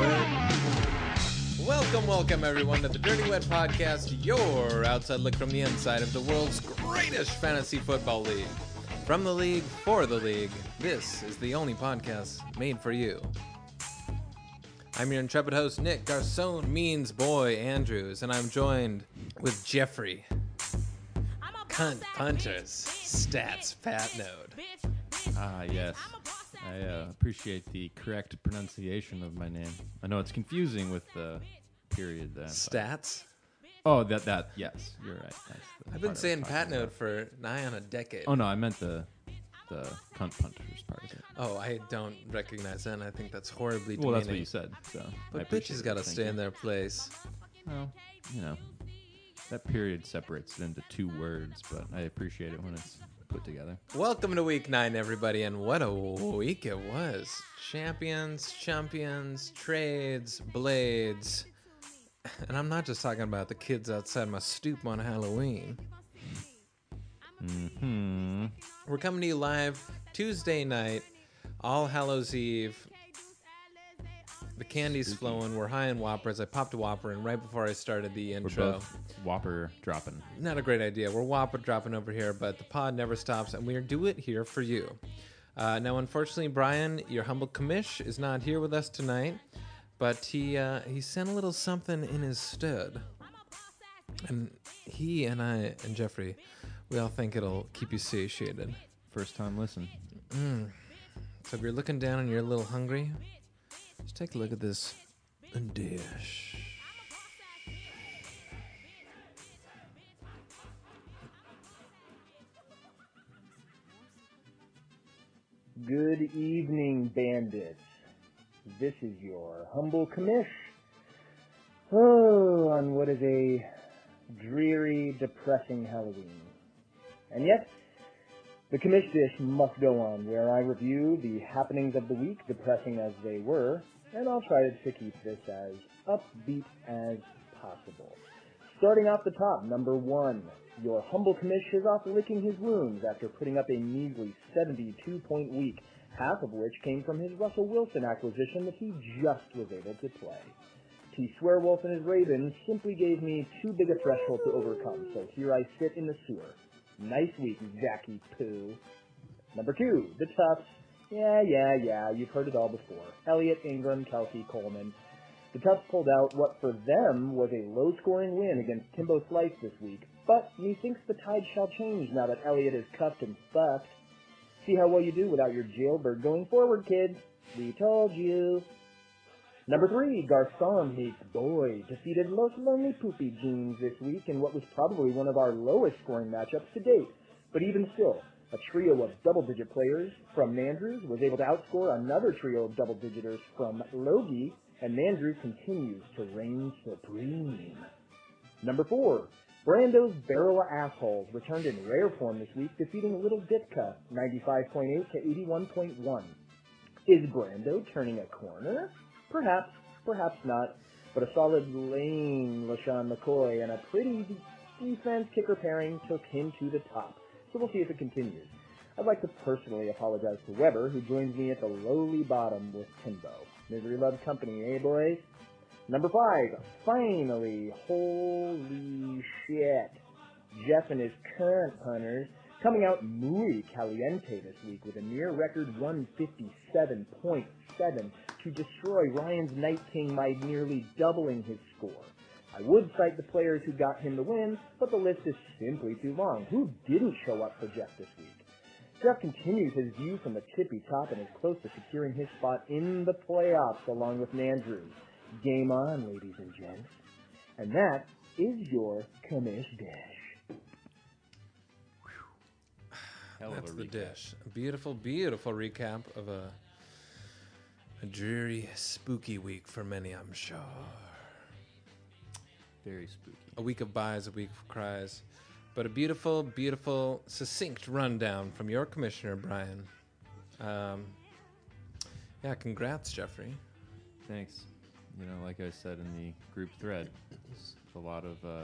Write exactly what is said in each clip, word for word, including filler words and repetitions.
Wet. Welcome, welcome everyone to the Dirty Wet Podcast, your outside look from the inside of the world's greatest fantasy football league. From the league, for the league, this is the only podcast made for you. I'm your intrepid host, Nick Garcon Means Boy Andrews, and I'm joined with Jeffrey Cunt Punters Stats Fat Node. Ah, yes. I uh, appreciate the correct pronunciation of my name. I know it's confusing with the period there. Stats? Oh, that, that, yes, you're right. That's the I've been part I saying was Pat talking Node about. for nigh on a decade. Oh, no, I meant the the cunt punters part of it. Oh, I don't recognize that, and I think that's horribly demeaning. Well, that's what you said, so I But appreciate bitches it. gotta Thank stay you. in their place. Well, you know, that period separates it into two words, but I appreciate it when it's put together. Welcome to week nine, everybody, and what a week it was. Champions, champions, trades, blades. And I'm not just talking about the kids outside my stoop on Halloween. Hmm. We're coming to you live Tuesday night, All Hallows Eve. The candy's Spooky. flowing. We're high in Whoppers. I popped a Whopper, and right before I started the We're intro, both Whopper dropping. not a great idea. We're Whopper dropping over here, but the pod never stops, and we do it here for you. Uh, now, unfortunately, Brian, your humble commish, is not here with us tonight, but he uh, he sent a little something in his stead. And he and I and Jeffrey, we all think it'll keep you satiated. First time listen. So if you're looking down and you're a little hungry, just take a look at this dish. Good evening, bandits. This is your humble commish. Oh, on what is a dreary, depressing Halloween. And yet, the commish dish must go on, where I review the happenings of the week, depressing as they were, and I'll try to keep this as upbeat as possible. Starting off the top, number one. Your humble commish is off licking his wounds after putting up a measly seventy-two point week, half of which came from his Russell Wilson acquisition that he just was able to play. T. Swearwolf and his Ravens simply gave me too big a threshold to overcome, so here I sit in the sewer. Nice week, Zacky Poo. Number two, the Tufts. Yeah, yeah, yeah, you've heard it all before. Elliott, Ingram, Kelsey, Coleman. The Tufts pulled out what for them was a low-scoring win against Timbo Slice this week, but methinks the tide shall change now that Elliott is cuffed and fucked. See how well you do without your jailbird going forward, kids. We told you. Number three, Garcon Meets Boy defeated Los Lonely Poopy Jeans this week in what was probably one of our lowest scoring matchups to date. But even still, a trio of double-digit players from Nandrews was able to outscore another trio of double-digiters from Logie, and Nandrews continues to reign supreme. Number four, Brando's Barrel of Assholes returned in rare form this week, defeating Little Ditka ninety-five point eight to eighty-one point one. Is Brando turning a corner? Perhaps, perhaps not, but a solid lane LaShawn McCoy and a pretty defense kicker pairing took him to the top, so we'll see if it continues. I'd like to personally apologize to Weber, who joins me at the lowly bottom with Timbo. Misery loves company, eh, boys? Number five, finally, holy shit, Jeff and his current hunters coming out muy caliente this week with a near record one fifty-seven point seven to destroy Ryan's Night King by nearly doubling his score. I would cite the players who got him the win, but the list is simply too long. Who didn't show up for Jeff this week? Jeff continues his view from the tippy top and is close to securing his spot in the playoffs along with Nandrews. Game on, ladies and gents. And that is your commish dish. Hell That's of a the recap. dish. A beautiful, beautiful recap of a, a dreary, spooky week for many, I'm sure. Very spooky. A week of buys, a week of cries. But a beautiful, beautiful, succinct rundown from your commissioner, Brian. Um, yeah, congrats, Jeffrey. Thanks. You know, like I said in the group thread, it's a lot of uh,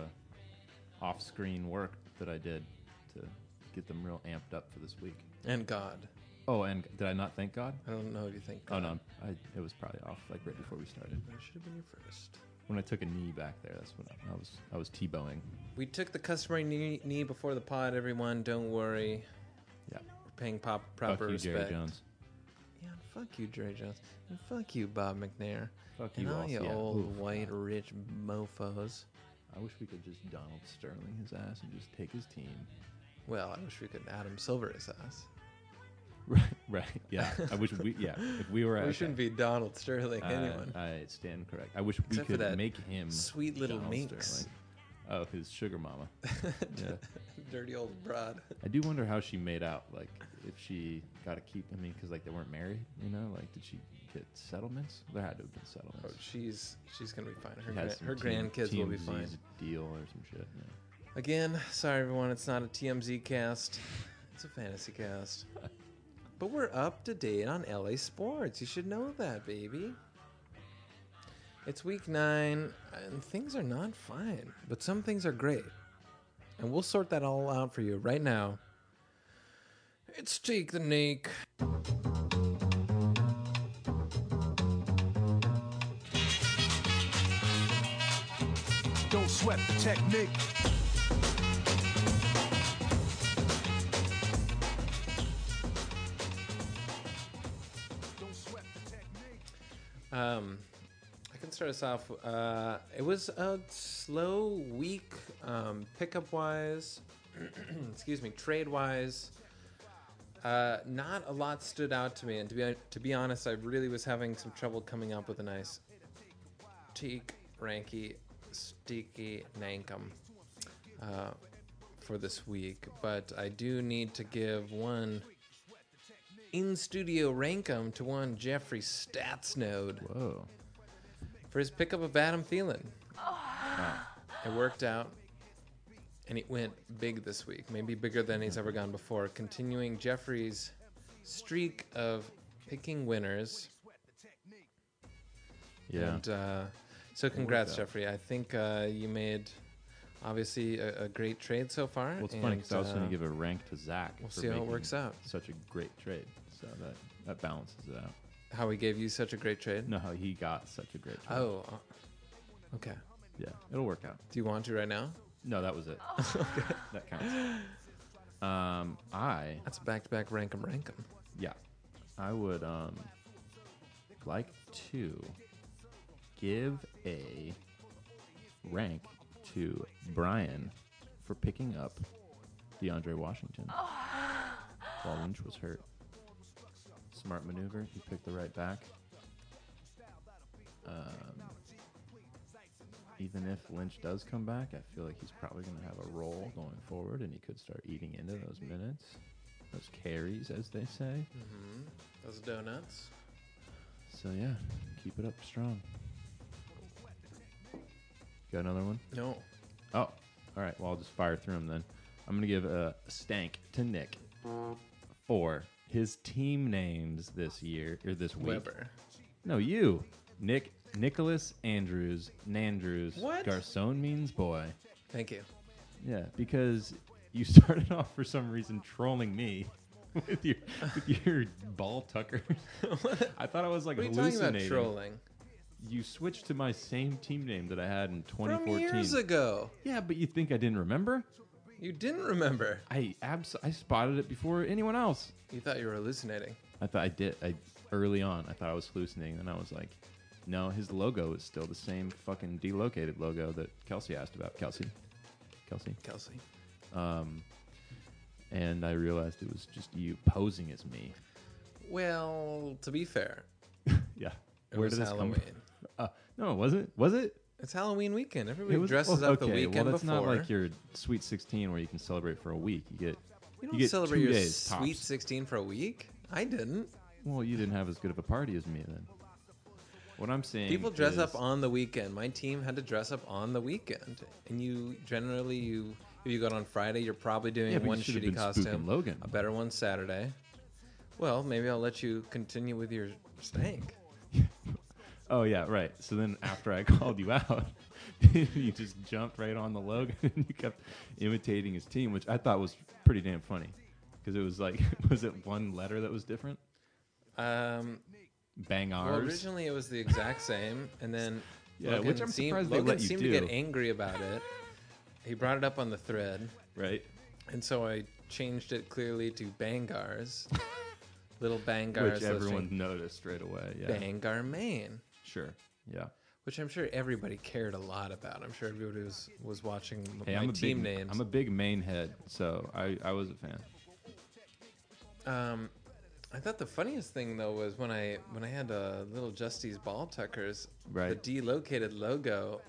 off-screen work that I did to get them real amped up for this week. And God. Oh, and did I not thank God? I don't know if you think. Oh no, I, it was probably off like right before we started. That should have been your first. When I took a knee back there, that's when I, I was I was T-bowing. We took the customary knee, knee before the pod. Everyone, don't worry. Yeah, we're paying pop proper fuck you, respect. Jerry Jones. Yeah, fuck you, Jerry Jones, and fuck you, Bob McNair. Fuck and you, all also. you Yeah. old Oof. white rich mofos. I wish we could just Donald Sterling his ass and just take his team. Well, I wish we could Adam Silver his ass. Right, right. Yeah, I wish we. Yeah, if we were. We at, shouldn't be Donald Sterling. uh, anyone. I stand correct. I wish we Except for could that make him sweet little Donald minx. Sterling. Oh, his sugar mama. Yeah. Dirty old broad. I do wonder how she made out. Like, if she got to keep. I mean, because like they weren't married. You know, like did she get settlements? There had to have been settlements. Oh, she's she's gonna be fine. Her She had gra- some her T M- grandkids will be fine. T M Z's deal or some shit. Yeah. Again, sorry everyone, it's not a T M Z cast. It's a fantasy cast. But we're up to date on L A sports. You should know that, baby. It's week nine, and things are not fine, but some things are great. And we'll sort that all out for you right now. It's Take the Nake. Don't sweat the technique. Don't sweat the technique. Um, I can start us off. Uh, it was a slow week, um, pickup wise. excuse me, trade wise. Uh, not a lot stood out to me, and to be to be honest, I really was having some trouble coming up with a nice teak, ranky, sticky nankum uh, for this week. But I do need to give one in studio rankum to one Jeffrey Statsnode Whoa. for his pickup of Adam Thielen. It worked out, and it went big this week, maybe bigger than he's ever gone before, continuing Jeffrey's streak of picking winners. Yeah. And uh, so congrats, out. Jeffrey. I think uh, you made, obviously, a, a great trade so far. Well, it's funny because I was going uh, to give a rank to Zach. we'll for see how it making works out. Such a great trade. So that, that balances it out. How he gave you such a great trade? No, how he got such a great trade. Oh, uh, okay. Yeah, it'll work out. Do you want to right now? No, that was it. That counts. Um, I, That's back-to-back rankum rankum. yeah, I would um like to give a rank to Brian for picking up DeAndre Washington while Lynch was hurt. Smart maneuver. He picked the right back. Um, even if Lynch does come back, I feel like he's probably going to have a role going forward, and he could start eating into those minutes, those carries, as they say. Mm-hmm. Those donuts. So yeah, keep it up strong. Got another one? No. Oh, all right. Well, I'll just fire through them then. I'm going to give a stank to Nick for his team names this year, or this week. Weber. No, you. Nick, Nicholas Andrews, Nandrews. What? Garcon means boy. Thank you. Yeah, because you started off for some reason trolling me with your with your ball tucker. I thought I was like What are you talking hallucinating. about trolling? You switched to my same team name that I had in twenty From fourteen. years ago. Yeah, but you think I didn't remember? You didn't remember. I abs- I spotted it before anyone else. You thought you were hallucinating. I thought I did. I early on, I thought I was hallucinating, and I was like, no, his logo is still the same fucking delocated logo that Kelsey asked about. Kelsey, Kelsey, Kelsey. um, and I realized it was just you posing as me. Well, to be fair, Yeah. it Where was did this Halloween. come from? Uh, no, was it? Was it? It's Halloween weekend. Everybody It was dresses well, up the okay, weekend well, that's before. not like your Sweet sixteen where you can celebrate for a week. You get you don't get celebrate two your days, Sweet tops. sixteen for a week? I didn't. Well, you didn't have as good of a party as me then. What I'm saying, People dress is, up on the weekend. My team had to dress up on the weekend, and you generally you if you go out on Friday, you're probably doing Yeah, but you one should have shitty been spooking costume, Logan. a better one Saturday. Well, maybe I'll let you continue with your stank. Oh yeah, right. So then after I called you out, you just jumped right on the Logan and you kept imitating his team, which I thought was pretty damn funny. Because it was like, was it one letter that was different? Um, Bangars. well, originally it was the exact same, and then Yeah, Logan which I'm seemed, surprised they Logan let you seemed do. to get angry about it. He brought it up on the thread, Right. and so I changed it clearly to Bangars. Little Bangars. Which everyone noticed right away. Yeah. Bangar, Maine. Sure. Yeah. Which I'm sure everybody cared a lot about. I'm sure everybody was, was watching Hey, my I'm a team big, names. I'm a big main head, so I, I was a fan. Um, I thought the funniest thing though was when I when I had uh, little Justy's ball tuckers. Right. The delocated logo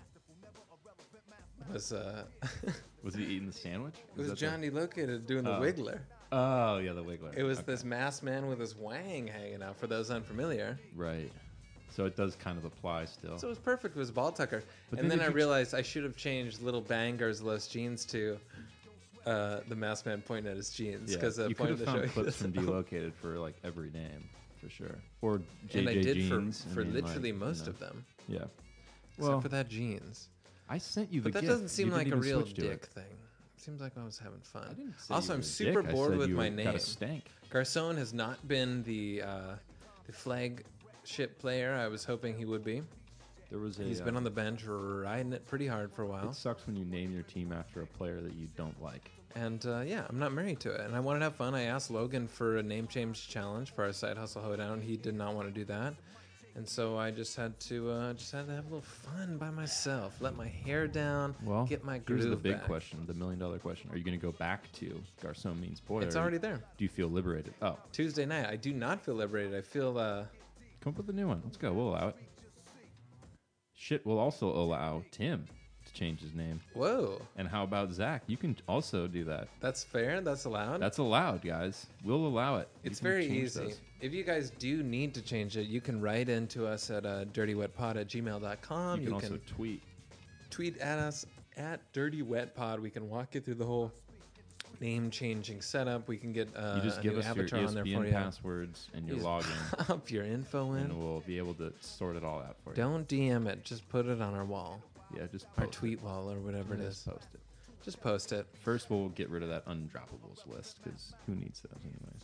was uh, Was he eating the sandwich? it was that John Delocated doing the Oh. Wiggler. The, oh, yeah, the Wiggler. It was Okay. this masked man with his wang hanging out. For those unfamiliar, Right. So it does kind of apply still. so it was perfect with his ball tucker. But and then then if I you ch- realized I should have changed Little Bangers Los Jeans to uh, the masked man pointing at his jeans yeah. because the You could point have of the show. found he clips from doesn't- Delocated for like every name, for sure. Or J J and I did Jeans. for, for I mean, literally like, most you know. of them, Yeah. except Well, for that jeans. I sent you the But that gift. doesn't seem You like didn't a even real switch to dick it. thing. Seems like I was having fun. I didn't say Also, you I'm were a super dick. I bored said with you my got name. a stank. Garcon has not been the uh, the flagship player I was hoping he would be. There was a. He's uh, been on the bench riding it pretty hard for a while. It sucks when you name your team after a player that you don't like. And uh, yeah, I'm not married to it. And I wanted to have fun. I asked Logan for a name change challenge for our Side Hustle Hoedown. He did not want to do that. And so I just had to uh, just had to have a little fun by myself. Let my hair down. Well, get my groove here's the big back. question, the million dollar question: are you going to go back to Garcon means boy? It's or already there. Do you feel liberated? Oh, Tuesday night. I do not feel liberated. I feel uh, come up with a new one. Let's go. We'll allow it. Shit, we'll also allow Tim to change his name. whoa. And how about Zach? You can also do that. That's fair. That's allowed. That's allowed, guys. We'll allow it. We It's can very change easy. those. If you guys do need to change it, you can write into us at uh, dirtywetpod at gmail dot com. You can also tweet. tweet at us at dirtywetpod. We can walk you through the whole name changing setup. We can get uh, You just a give new us your avatar E on S there P for N you. passwords and your You just login, Pop your info in. and we'll be able to sort it all out for you. Don't D M it. Just put it on our wall, Yeah, just our post tweet it. wall, or whatever it Just is. post it. Just post it. First, we'll get rid of that undroppables list because who needs those anyways?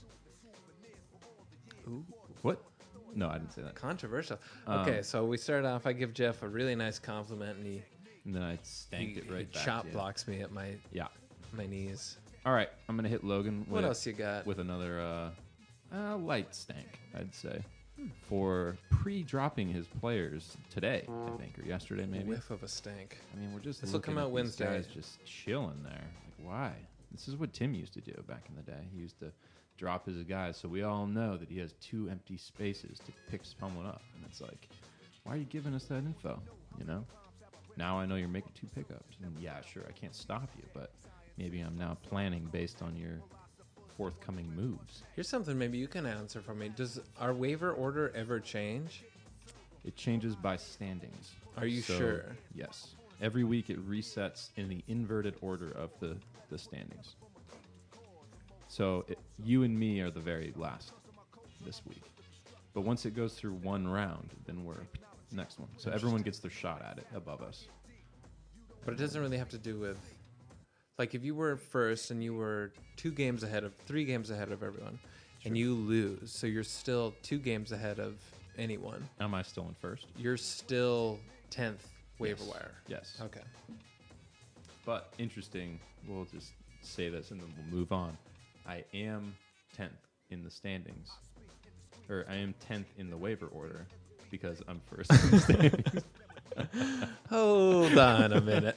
Ooh, What? No, I didn't say that. controversial. Um, Okay, so we start off. I give Jeff a really nice compliment, and he And then I stanked he, it right he back. chop to you. blocks me at my Yeah. my knees. All right, I'm gonna hit Logan. With, What else you got? With another uh, uh, light stank, I'd say, for pre-dropping his players today, I think, or yesterday maybe. Whiff of a stank. I mean, we're just This'll looking come at out these Wednesday. guys just chilling there. Like, why? This is what Tim used to do back in the day. He used to drop his guys, so we all know that he has two empty spaces to pick someone up, and it's like, why are you giving us that info? You know. Now I know you're making two pickups, and yeah, sure, I can't stop you, but maybe I'm now planning based on your forthcoming moves. Here's something maybe you can answer for me. Does our waiver order ever change? It changes by standings. Are you So, sure? Yes. Every week it resets in the inverted order of the, the standings. So it, you and me are the very last this week. But once it goes through one round, then we're next one. So everyone gets their shot at it above us. But it doesn't really have to do with, like, if you were first and you were two games ahead of, three games ahead of everyone, and you lose, so you're still two games ahead of anyone. Am I still in first? You're still tenth waiver Yes. wire. Yes. Okay. But interesting, we'll just say this and then we'll move on. I am tenth in the standings. Or I am tenth in the waiver order because I'm first in the standings. Hold on a minute.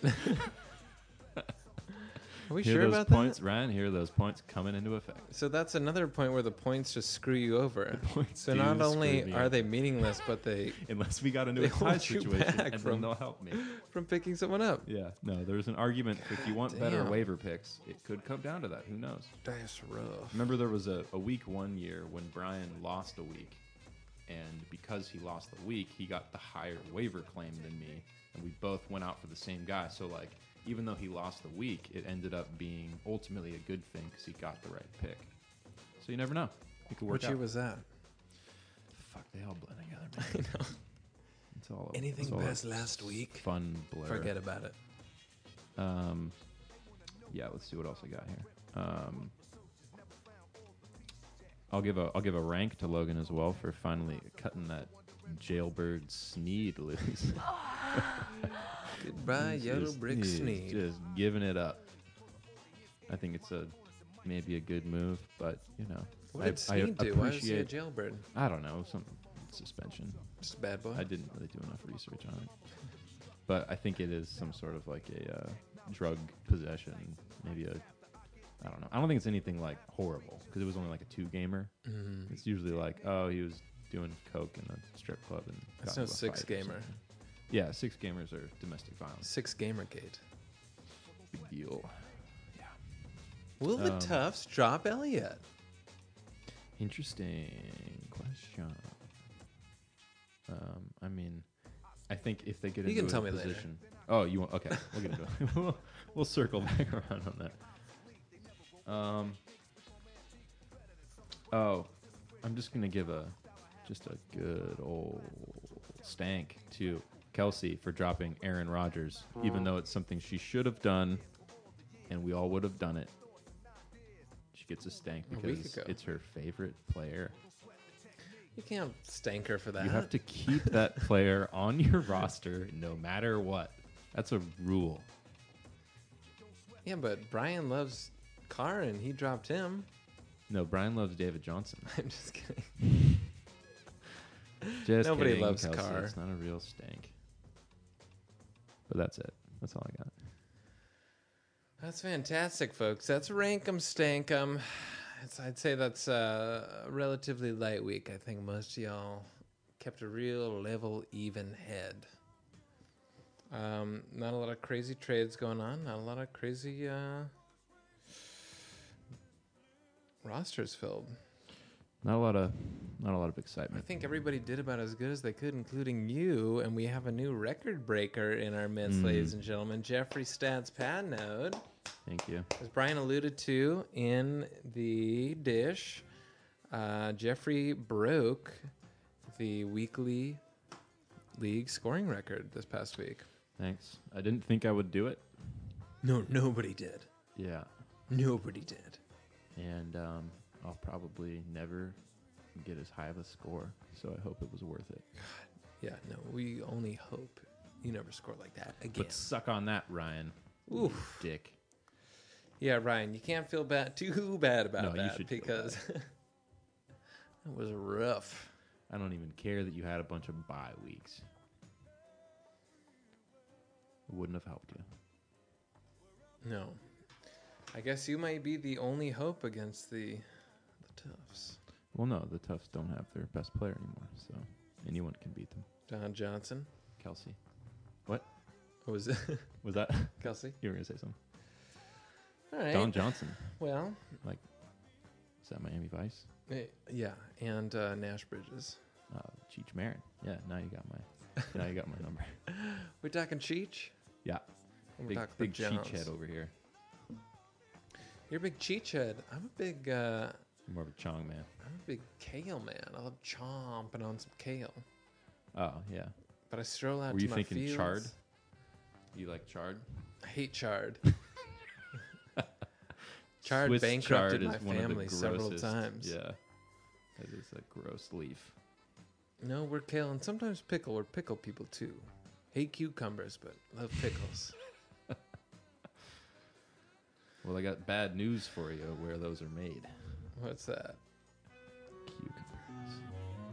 Are we Hear sure those about points, that? Ryan? Hear those points coming into effect. So that's another point where the points just screw you over. Points So do not screw only me are over. they meaningless, but they Unless we got into They a tie hold you situation, back and from- then they'll help me. from picking someone up. Yeah, no, there's an argument. If you want better Damn. waiver picks, it could come down to that. Who knows? That's rough. Remember, there was a, a week one year when Brian lost a week, and because he lost the week, he got the higher waiver claim than me, and we both went out for the same guy. So, like, even though he lost the week, it ended up being ultimately a good thing because he got the right pick. So you never know. It could work Which out. year was that? Fuck, they all blend together, man. I know. It's all Anything it's all past a last week? Fun blur. Forget about it. Um, yeah, let's see what else I got here. Um, I'll give a I'll give a rank to Logan as well for finally cutting that jailbird Sneed loose. Goodbye, He's Yellow just- Brick he's Sneed. Just giving it up. I think it's a maybe a good move, but you know, What I, did Sneed I do? Why was he a appreciate- jailbird? I don't know, some suspension. Just a bad boy? I didn't really do enough research on it, but I think it is some sort of like a uh, drug possession, maybe a. I don't know. I don't think it's anything like horrible because it was only like a two gamer. Mhm. It's usually like, oh, he was doing coke in a strip club and That's got no into a six fight or gamer. something. Yeah, six gamers are domestic violence. Six Gamergate. Big deal. Yeah. Will the Um, Tufts drop Elliott? Interesting question. Um, I mean, I think if they get You into can a tell me later. position. Oh, you want? Okay, we'll get into it. we'll, we'll circle back around on that. Um. Oh, I'm just gonna give a just a good old stank to Kelsey for dropping Aaron Rodgers, even though it's something she should have done, and we all would have done it. She gets a stank A week because ago. it's her favorite player. You can't stank her for that. You have to keep that player on your roster no matter what. That's a rule. Yeah, but Brian loves Carr and he dropped him. No, Brian loves David Johnson. I'm just kidding. Just Nobody kidding, loves Kelsey. Carr. It's not a real stank. But that's it. That's all I got. That's fantastic, folks. That's Rankum Stankum. It's, I'd say that's uh, a relatively light week. I think most of y'all kept a real level, even head. Um, not a lot of crazy trades going on. Not a lot of crazy uh, rosters filled. Not a lot of not a lot of I excitement. think everybody did about as good as they could, including you. And we have a new record breaker in our midst, Mm. ladies and gentlemen. Jeffrey Stats Padnode. Thank you. As Brian alluded to in the dish, uh, Jeffrey broke the weekly league scoring record this past week. Thanks. I didn't think I would do it. No, nobody did. Yeah. Nobody did. And um, I'll probably never get as high of a score, so I hope it was worth it. Yeah, no, we only hope you never score like that again. But suck on that, Ryan. Oof. You dick. Yeah, Ryan, you can't feel bad too bad about No, you that should feel because that was rough. I don't even care that you had a bunch of bye weeks. It wouldn't have helped you. No. I guess you might be the only hope against the the Tufts. Well, no, the Tufts don't have their best player anymore, so anyone can beat them. Don Johnson. Kelsey. What? What was it? Was that? Kelsey? You were going to say something. All right. Don Johnson. Well, Like, is that Miami Vice? eh, yeah, and uh, Nash Bridges. Uh, Cheech Marin. Yeah, now you got my now you got my number. We're talking Cheech? Yeah. We're Big talking big about Cheech Jones. head over here. You're a big Cheech head. I'm a big, uh, More of a Chong man. I'm a big kale man. I love chomping on some kale. Oh, yeah. But I stroll out Were to you my thinking fields. chard? You like chard? I hate chard. Chard Swiss bankrupted chard is my one of the family several grossest- times. Yeah. That is a gross leaf. No, we're kale and sometimes pickle. We're pickle people too. Hate cucumbers, but love pickles. Well, I got bad news for you where those are made. What's that? Cucumbers.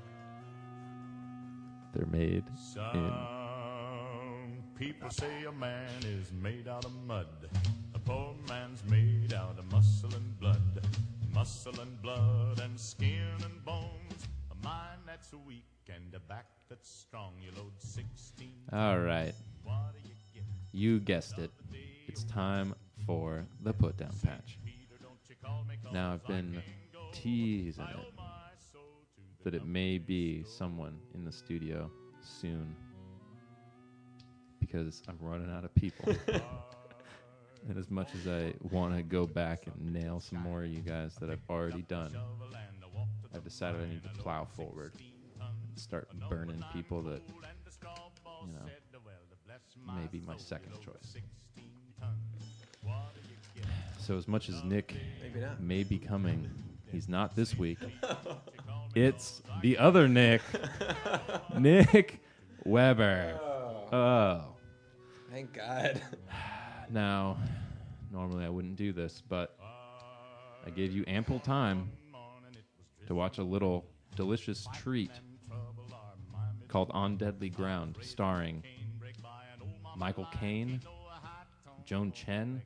They're made in. Some people say a man is made out of mud. A poor man's made out of muscle and blood. Muscle and blood and skin and bones. A mind that's weak and a back that's strong. You load sixteen. All right. What do you get? You guessed it. It's time for the put down patch. Peter, don't you call me 'cause Now, I've been teasing I owe it my soul to the that it may be someone in the studio soon because I'm running out of people. And as much as I want to go back and nail some more of you guys that I've already done, I've decided I need to plow forward and start burning people that, you know, may be my second choice. So as much as Nick Maybe not. may be coming He's not this week. It's the other Nick. Nick Weber. Oh. Thank God. Now, normally I wouldn't do this, but I gave you ample time to watch a little delicious treat called On Deadly Ground, starring Michael Caine, Joan Chen,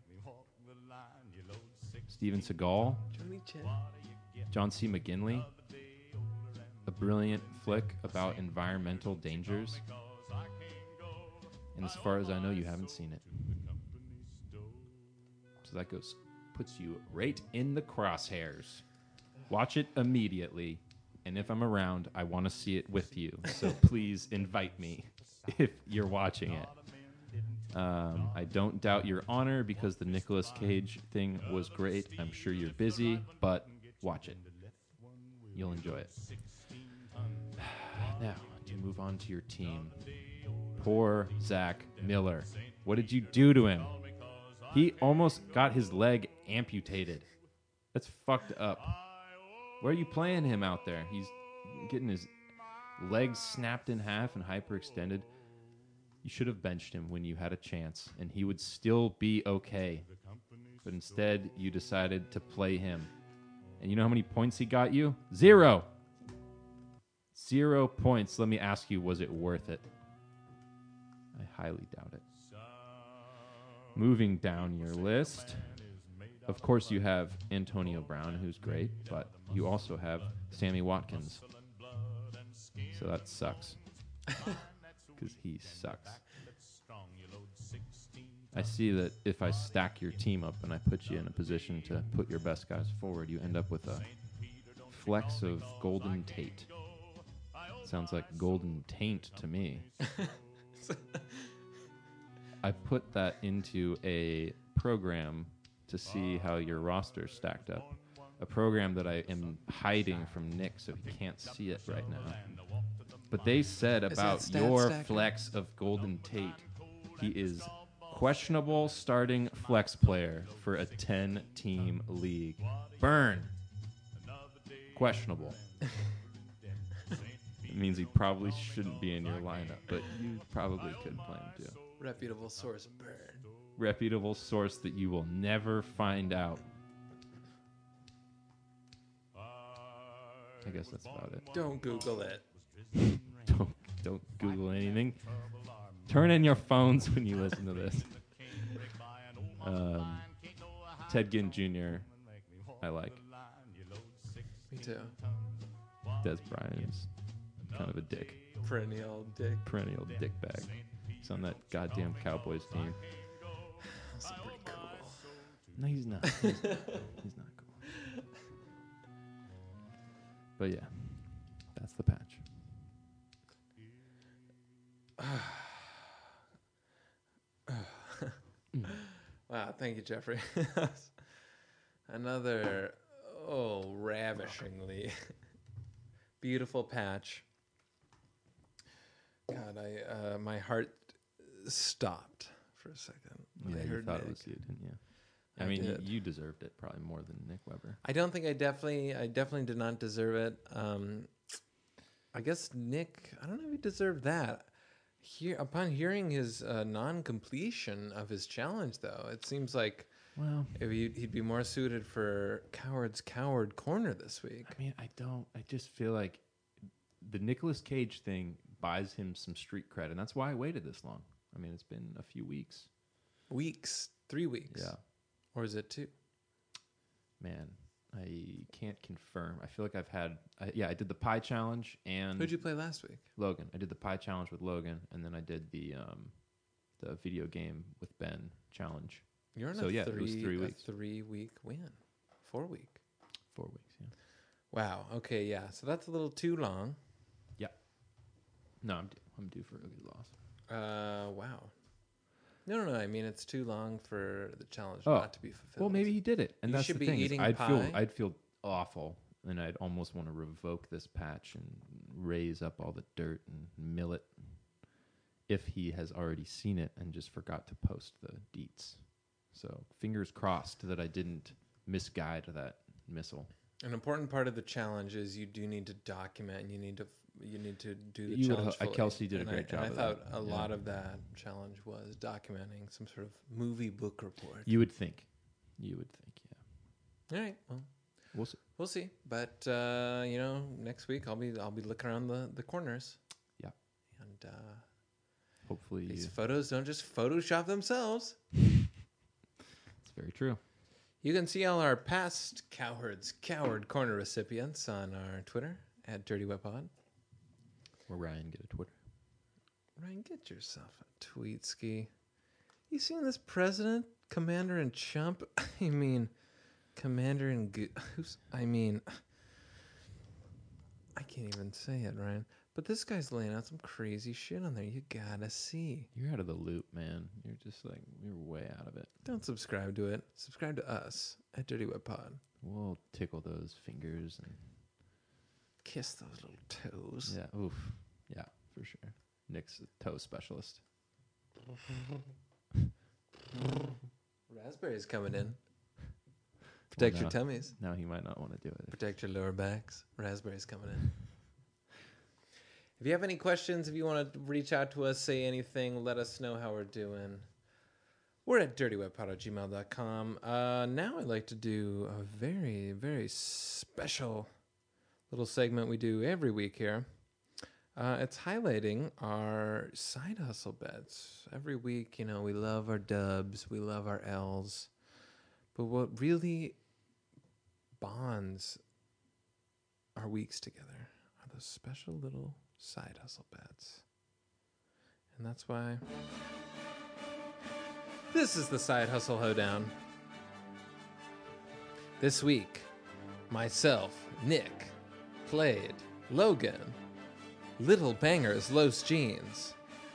Steven Seagal, Johnny Chen. John C. McGinley. A brilliant flick about environmental dangers. And as far as I know, you haven't seen it. So that goes, puts you right in the crosshairs. Watch it immediately. And if I'm around, I want to see it with you. So please invite me if you're watching it. Um, I don't doubt your honor because the Nicolas Cage thing was great. I'm sure you're busy, but watch it. You'll enjoy it. Now, to move on to your team. Poor Zach Miller. What did you do to him? He almost got his leg amputated. That's fucked up. Where are you playing him out there? He's getting his legs snapped in half and hyperextended. You should have benched him when you had a chance, and he would still be okay. But instead, you decided to play him. And you know how many points he got you? Zero. Zero points. Let me ask you, was it worth it? I highly doubt it. Moving down your list, of course you have Antonio Brown, who's great, but you also have Sammy Watkins. So that sucks. Because he sucks. I see that if I stack your team up and I put you in a position to put your best guys forward, you end up with a flex of Golden Tate. Sounds like Golden Taint to me. I put that into a program to see how your roster stacked up. A program that I am hiding from Nick so he can't see it right now. But they said about stat your stacker? flex of Golden Tate, he is questionable starting flex player for a ten-team league. Burn. Questionable. It means he probably shouldn't be in your lineup, but you probably could play him too. Reputable source, burn. Reputable source that you will never find out. I guess that's about it. Don't Google it. Don't don't Google anything. Turn in your phones when you listen to this. Um, Ted Ginn Junior I like. Me too. Des Bryant's kind of a dick. Perennial dick. Perennial dick bag. He's on that goddamn Cowboys team. That's pretty cool. No, he's not. He's, he's not cool. But yeah, that's the patch. Wow, thank you, Jeffrey. Another, oh, ravishingly beautiful patch. God, I uh, my heart stopped for a second. when Yeah, I you heard thought Nick. it was you, didn't you? I, I mean, you, did. you deserved it probably more than Nick Weber. I don't think I definitely, I definitely did not deserve it. Um, I guess Nick, I don't know if he deserved that. Here, upon hearing his uh, non-completion of his challenge, though, it seems like Well, if he, he'd be more suited for Coward's Coward Corner this week. I mean, I don't. I just feel like the Nicolas Cage thing buys him some street cred, and that's why I waited this long. I mean, it's been a few weeks. Weeks, three weeks. Yeah. Or is it two? Man, I can't confirm. I feel like I've had, I, yeah, I did the pie challenge and Who'd you play last week? Logan. I did the pie challenge with Logan, and then I did the um, the video game with Ben challenge. You're on So, a, yeah, it three, was three a weeks. three-week win. Four-week. Four weeks, yeah. Wow. Okay, yeah. So that's a little too long. Yeah. No, I'm due, I'm due for a good loss. Uh, wow. No, no, no. I mean, it's too long for the challenge Oh. not to be fulfilled. Well, maybe he did it, and You that's should the be thing. is eating I'd feel pie. I'd feel awful, and I'd almost want to revoke this patch and raise up all the dirt and mill it. If he has already seen it and just forgot to post the deets, so fingers crossed that I didn't misguide that missile. An important part of the challenge is you do need to document. And you need to you need to do the You would challenge. ho- uh, fully. Kelsey did a And great I, job And of I thought that. a Yeah. lot of that challenge was documenting some sort of movie book report. You would think. You would think, yeah. All right. Well, We'll see. we'll see. But uh, you know, next week I'll be I'll be looking around the, the corners. Yeah. And uh, Hopefully, these you, photos don't just Photoshop themselves. it's very true. You can see all our past Cowherds Coward Corner recipients on our Twitter at Dirty Wet Pod. Or Ryan, get a Twitter. Ryan, get yourself a tweet ski. You seen this president, commander and chump? I mean, commander and go- who's? I mean, I can't even say it, Ryan. But this guy's laying out some crazy shit on there. You gotta see. You're out of the loop, man. You're just like, you're way out of it. Don't subscribe to it. Subscribe to us at Dirty Wet Pod. We'll tickle those fingers and Kiss those little toes. yeah, oof, yeah, for sure. Nick's a toe specialist. Raspberries coming in. Protect Well, your now- tummies. Now he might not want to do it. Protect your lower backs. Raspberries coming in. If you have any questions, if you want to reach out to us, say anything, let us know how we're doing. We're at dirtywebpod at gmail dot com. Uh, now I'd like to do a very, very special little segment we do every week here. Uh, it's highlighting our side hustle bets. Every week, you know, we love our dubs, we love our L's. But what really bonds our weeks together are those special little side hustle bets. And that's why this is the Side Hustle Hoedown. This week, myself, Nick, played Logan, Little Bangers, Los Jeans.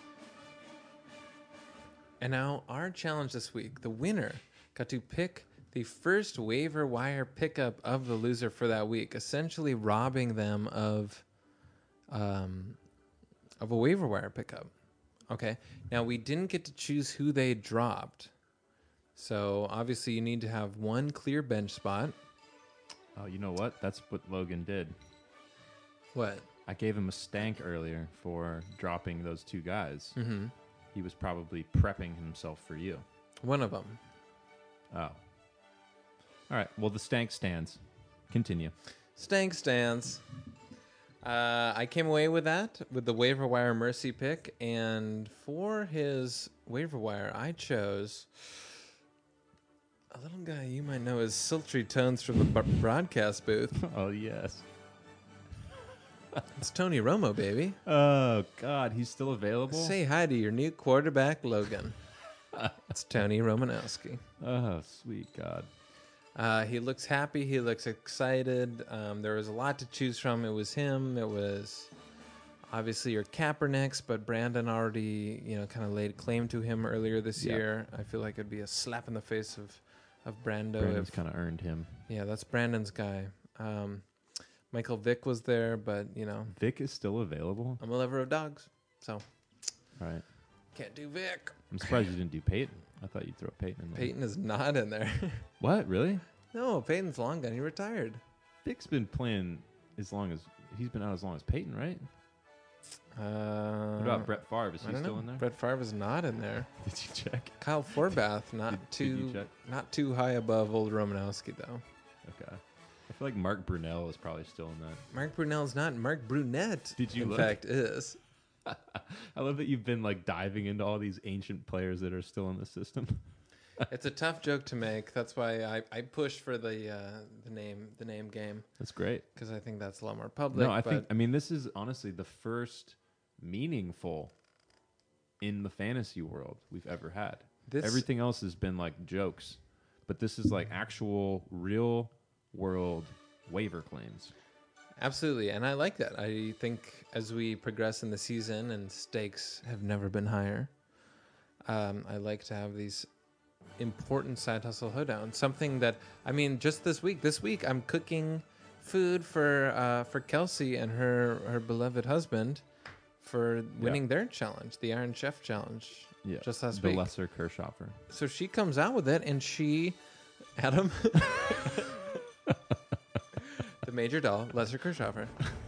And now our challenge this week, the winner got to pick the first waiver wire pickup of the loser for that week, essentially robbing them of um, of a waiver wire pickup. Okay. Now we didn't get to choose who they dropped. So obviously you need to have one clear bench spot. Oh, you know what? That's what Logan did. What? I gave him a stank earlier for dropping those two guys. Mm-hmm. He was probably prepping himself for you. One of them. Oh. All right. Well, the stank stands. Continue. Stank stands. Uh, I came away with that, with the waiver wire mercy pick. And for his waiver wire, I chose a little guy you might know as Sultry Tones from the b- broadcast booth. Oh, yes. It's Tony Romo, baby. Oh, God. He's still available? Say hi to your new quarterback, Logan. It's Tony Romanowski. Oh, sweet God. Uh, he looks happy. He looks excited. Um, there was a lot to choose from. It was him. It was obviously your Kaepernicks, but Brandon already, you know, kind of laid claim to him earlier this Yeah. year. I feel like it'd be a slap in the face of, of Brando. Brandon's if- kind of earned him. yeah, that's Brandon's guy. Um, Michael Vick was there, but, you know, Vic is still available? I'm a lover of dogs, so All right. can't do Vic. I'm surprised you didn't do Peyton. I thought you'd throw Peyton in there. Peyton is not in there. What? Really? No, Peyton's long gone. He retired. Vic's been playing as long as he's been out as long as Peyton, right? Uh, What about Brett Favre? Is I he don't still know. in there? Brett Favre is not in there. Did you check? Kyle Forbath, not Did- did you too, check? not too high above old Romanowski though. Okay. I feel like Mark Brunell is probably still in that. Mark Brunell's not. Mark Brunette, Did you in look? fact, is. I love that you've been like diving into all these ancient players that are still in the system. It's a tough joke to make. That's why I, I push for the uh, the name the name game That's great. because I think that's a lot more public. No, I but think I mean this is honestly the first meaningful in the fantasy world we've ever had. This- Everything else has been like jokes, but this is like actual real world waiver claims. absolutely, and I like that. I think as we progress in the season and stakes have never been higher, um, I like to have these important side hustle hoedown. Something that I mean, just this week. This week, I'm cooking food for uh, for Kelsey and her her beloved husband for winning their challenge, the Iron Chef challenge. Yeah, just last the week. lesser Kirchhoffer. So she comes out with it, and she, Adam, major doll, Lesser Kirchhoffer.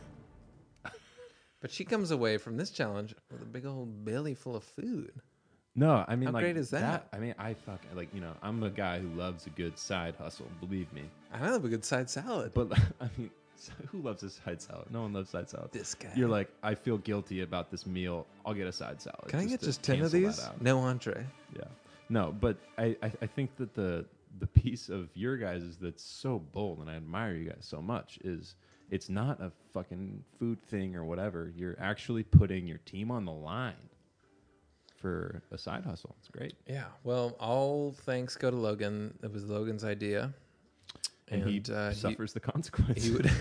But she comes away from this challenge with a big old belly full of food. No, I mean, How like, great is that? I mean, I fuck, like, you know, I'm a guy who loves a good side hustle, believe me. I love a good side salad. But, I mean, so who loves a side salad? No one loves side salad. This guy. You're like, I feel guilty about this meal. I'll get a side salad. Can I get to just ten of cancel these? that out. No entree. Yeah. No, but I, I, I think that the the piece of your guys that's so bold, and I admire you guys so much, is it's not a fucking food thing or whatever. You're actually putting your team on the line for a side hustle. It's great. Yeah. Well, all thanks go to Logan. It was Logan's idea. And, he uh, suffers the consequence. He would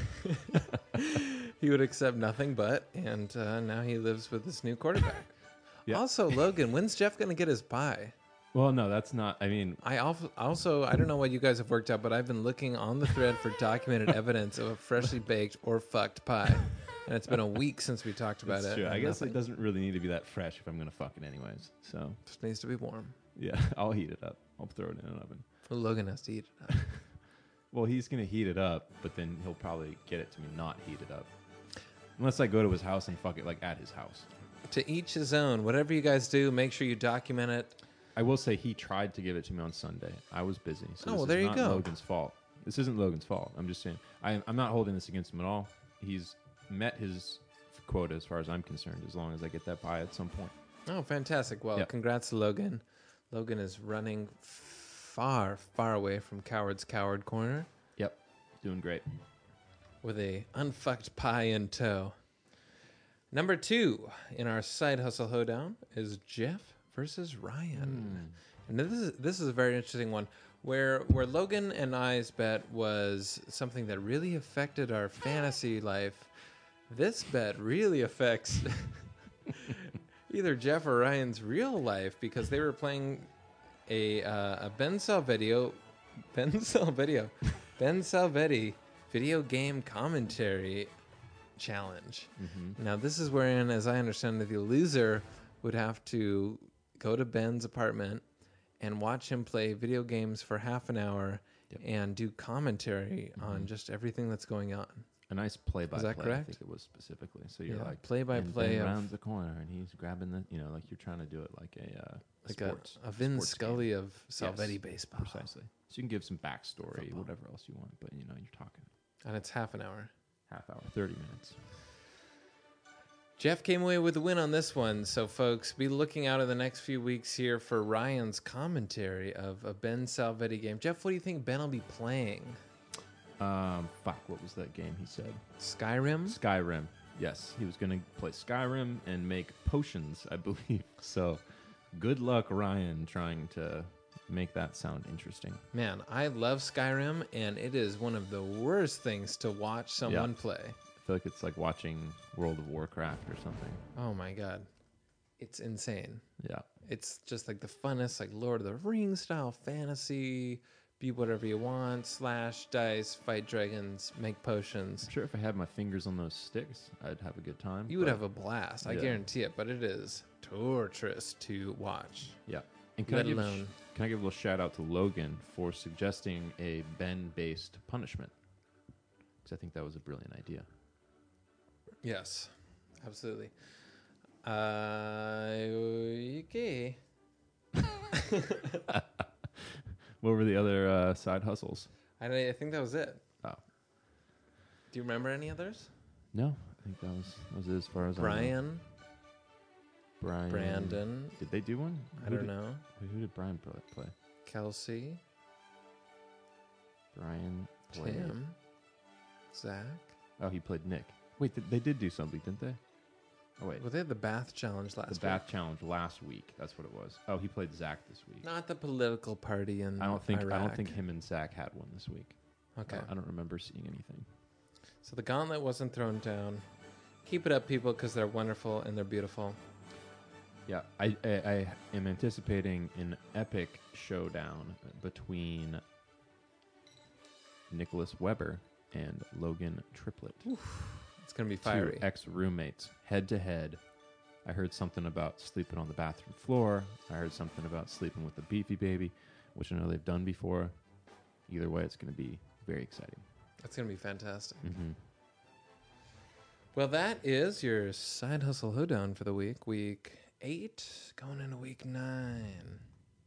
he would accept nothing but, and uh, now he lives with this new quarterback. Yeah. Also, Logan, when's Jeff going to get his pie? Well, no, that's not. I mean, I al- also, I don't know what you guys have worked out, but I've been looking on the thread for documented evidence of a freshly baked or fucked pie. And it's been a week since we talked about it's it. true. I and guess nothing. it doesn't really need to be that fresh if I'm going to fuck it anyways. So, Just needs to be warm. yeah, I'll heat it up. I'll throw it in an oven. Well, Logan has to eat it up. Well, he's going to heat it up, but then he'll probably get it to me not heated up. Unless I go to his house and fuck it like at his house. To each his own. Whatever you guys do, make sure you document it. I will say he tried to give it to me on Sunday. I was busy. So Oh, this well, is there you not go. Logan's fault. This isn't Logan's fault. I'm just saying. I, I'm not holding this against him at all. He's met his quota as far as I'm concerned, as long as I get that pie at some point. Oh, fantastic. Well, Yep. congrats to Logan. Logan is running far, far away from Coward's Coward Corner Yep. Doing great. with a unfucked pie in tow. Number two in our side hustle hoedown is Jeff versus Ryan. And this is this is a very interesting one where where Logan and I's bet was something that really affected our fantasy life. This bet really affects either Jeff or Ryan's real life because they were playing a uh, a Ben Salvedio Ben Salvedio Ben Salvetti video game commentary challenge. Now this is wherein, as I understand it, the loser would have to go to Ben's apartment and watch him play video games for half an hour Yep. and do commentary on just everything that's going on. A nice play-by-play. Is that I correct? think it was specifically. So you're Yeah, like play-by-play and Ben of- rounds the corner and he's grabbing the. You know, like you're trying to do it like a, uh, a Like sports, a, a Vin sports game. Scully of Salvetti Yes, baseball. Precisely. So you can give some backstory, Football. whatever else you want, but you know, you're talking And it's half an hour. half hour, thirty minutes. Jeff came away with the win on this one, so folks, be looking out in the next few weeks here for Ryan's commentary of a Ben Salvetti game. Jeff, what do you think Ben will be playing? Um, fuck, what was that game he said? Skyrim? Skyrim. Yes, he was going to play Skyrim and make potions, I believe. So, good luck, Ryan, trying to make that sound interesting. Man, I love Skyrim, and it is one of the worst things to watch someone Yeah. play. I feel like it's like watching World of Warcraft or something. Oh my god. It's insane. Yeah. It's just like the funnest, like Lord of the Rings style fantasy. Be whatever you want, slash, dice, fight dragons, make potions. I'm sure if I had my fingers on those sticks, I'd have a good time. You would but- have a blast, I Yeah. guarantee it, but it is torturous to watch. Yeah. And can Let I give, alone- can I give a little shout out to Logan for suggesting a Ben-based punishment? Because I think that was a brilliant idea. Yes, absolutely. Uh, okay. What were the other uh, side hustles? I, I think that was it. Oh. Do you remember any others? No, I think that was that was it as far as I know. Brian, Brian, Brandon, Did they do one? I Who don't did- know, Who, who did Brian play? play? Kelsey, Brian played. Tim, Zach. Oh, he played Nick. Wait, th- they did do something, didn't they? Oh wait, Well, they had the bath challenge last the week. bath challenge last week. That's what it was. Oh, he played Zach this week. Not the political party in I don't think I Iraq. don't think him and Zach had one this week. Okay. I don't remember seeing anything. So the gauntlet wasn't thrown down. Keep it up, people, because they're wonderful and they're beautiful. Yeah, I, I I am anticipating an epic showdown between Nicholas Weber and Logan Triplett. It's going to be Two fiery. ex-roommates, head to head. I heard something about sleeping on the bathroom floor. I heard something about sleeping with the beefy baby, which I know they've done before. Either way, it's going to be very exciting. That's going to be fantastic. Mm-hmm. Well, that is your Side Hustle Hoedown for the week. Week eight, going into week nine.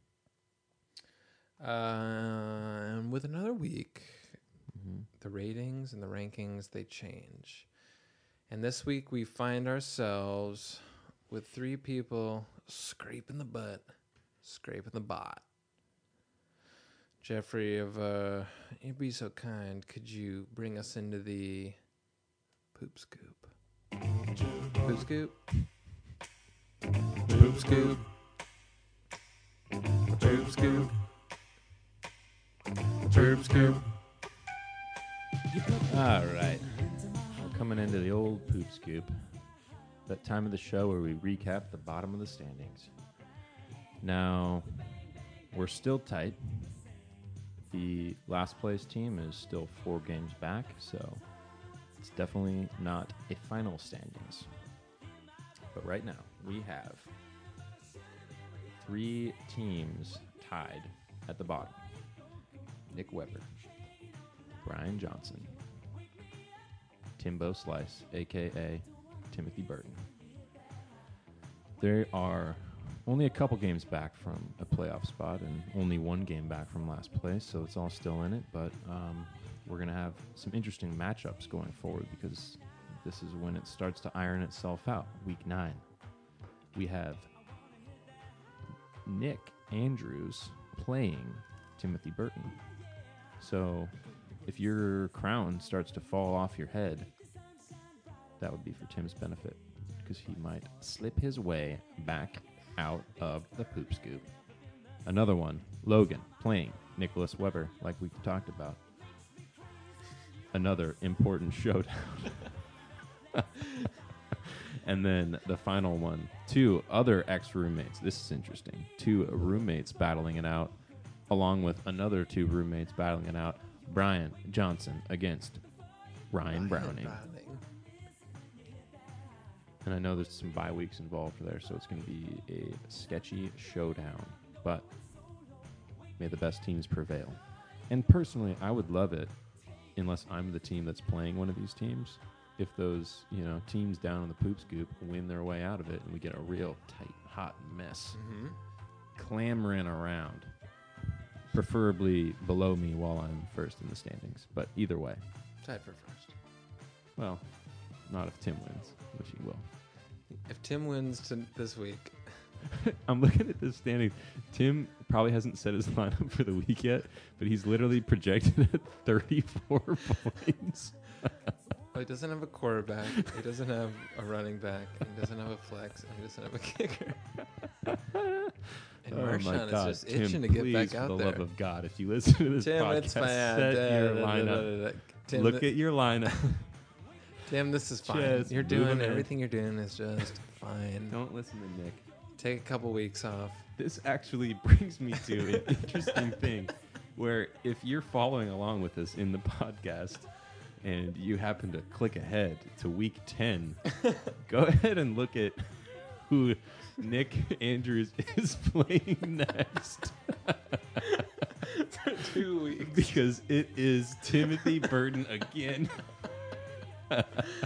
Uh, and with another week, Mm-hmm. the ratings and the rankings, they change. And this week we find ourselves with three people scraping the butt, scraping the bot. Jeffrey, if uh, you'd be so kind, could you bring us into the poop scoop? Poop scoop? Poop scoop? Poop scoop? Poop scoop? All right. We're coming into the old poop scoop. That time of the show where we recap the bottom of the standings. Now, we're still tight. The last place team is still four games back, so it's definitely not a final standings. But right now, we have three teams tied at the bottom. Nick Weber, Brian Johnson, Timbo Slice, a k a. Timothy Burton. There are only a couple games back from a playoff spot and only one game back from last place, so it's all still in it, but um, we're going to have some interesting matchups going forward because this is when it starts to iron itself out. Week nine. We have Nick Andrews playing Timothy Burton. So if your crown starts to fall off your head, that would be for Tim's benefit because he might slip his way back out of the poop scoop. Another one, Logan playing Nicholas Weber, like we talked about. Another important showdown. And then the final one, two other ex-roommates. This is interesting. Two roommates battling it out, along with another two roommates battling it out. Brian Johnson against Ryan Browning. Browning. And I know there's some bye weeks involved there, so it's going to be a sketchy showdown. But may the best teams prevail. And personally, I would love it, unless I'm the team that's playing one of these teams, if those, you know, teams down in the poop scoop win their way out of it and we get a real tight, hot mess Mm-hmm. clamoring around, preferably below me while I'm first in the standings. But either way, Tied for first. well, not if Tim wins, which he will. If Tim wins to this week, I'm looking at the standings. Tim probably hasn't set his lineup for the week yet, but he's literally projected at thirty-four points. well, he doesn't have a quarterback, he doesn't have a running back, he doesn't have a flex, and he doesn't have a kicker. And Oh my Marshawn is God, just Tim, itching to get please, back for out the there. love of God, if you listen to this Tim, podcast, it's fine. set Da, your da, da, lineup. da, da, da. Tim, Look th- at your lineup. Tim, this is fine. Just You're doing moving in. everything you're doing is just fine. Don't listen to Nick. Take a couple weeks off. This actually brings me to an interesting thing where if you're following along with us in the podcast and you happen to click ahead to week ten, go ahead and look at who Nick Andrews is playing next. For two weeks. Because it is Timothy Burton again. It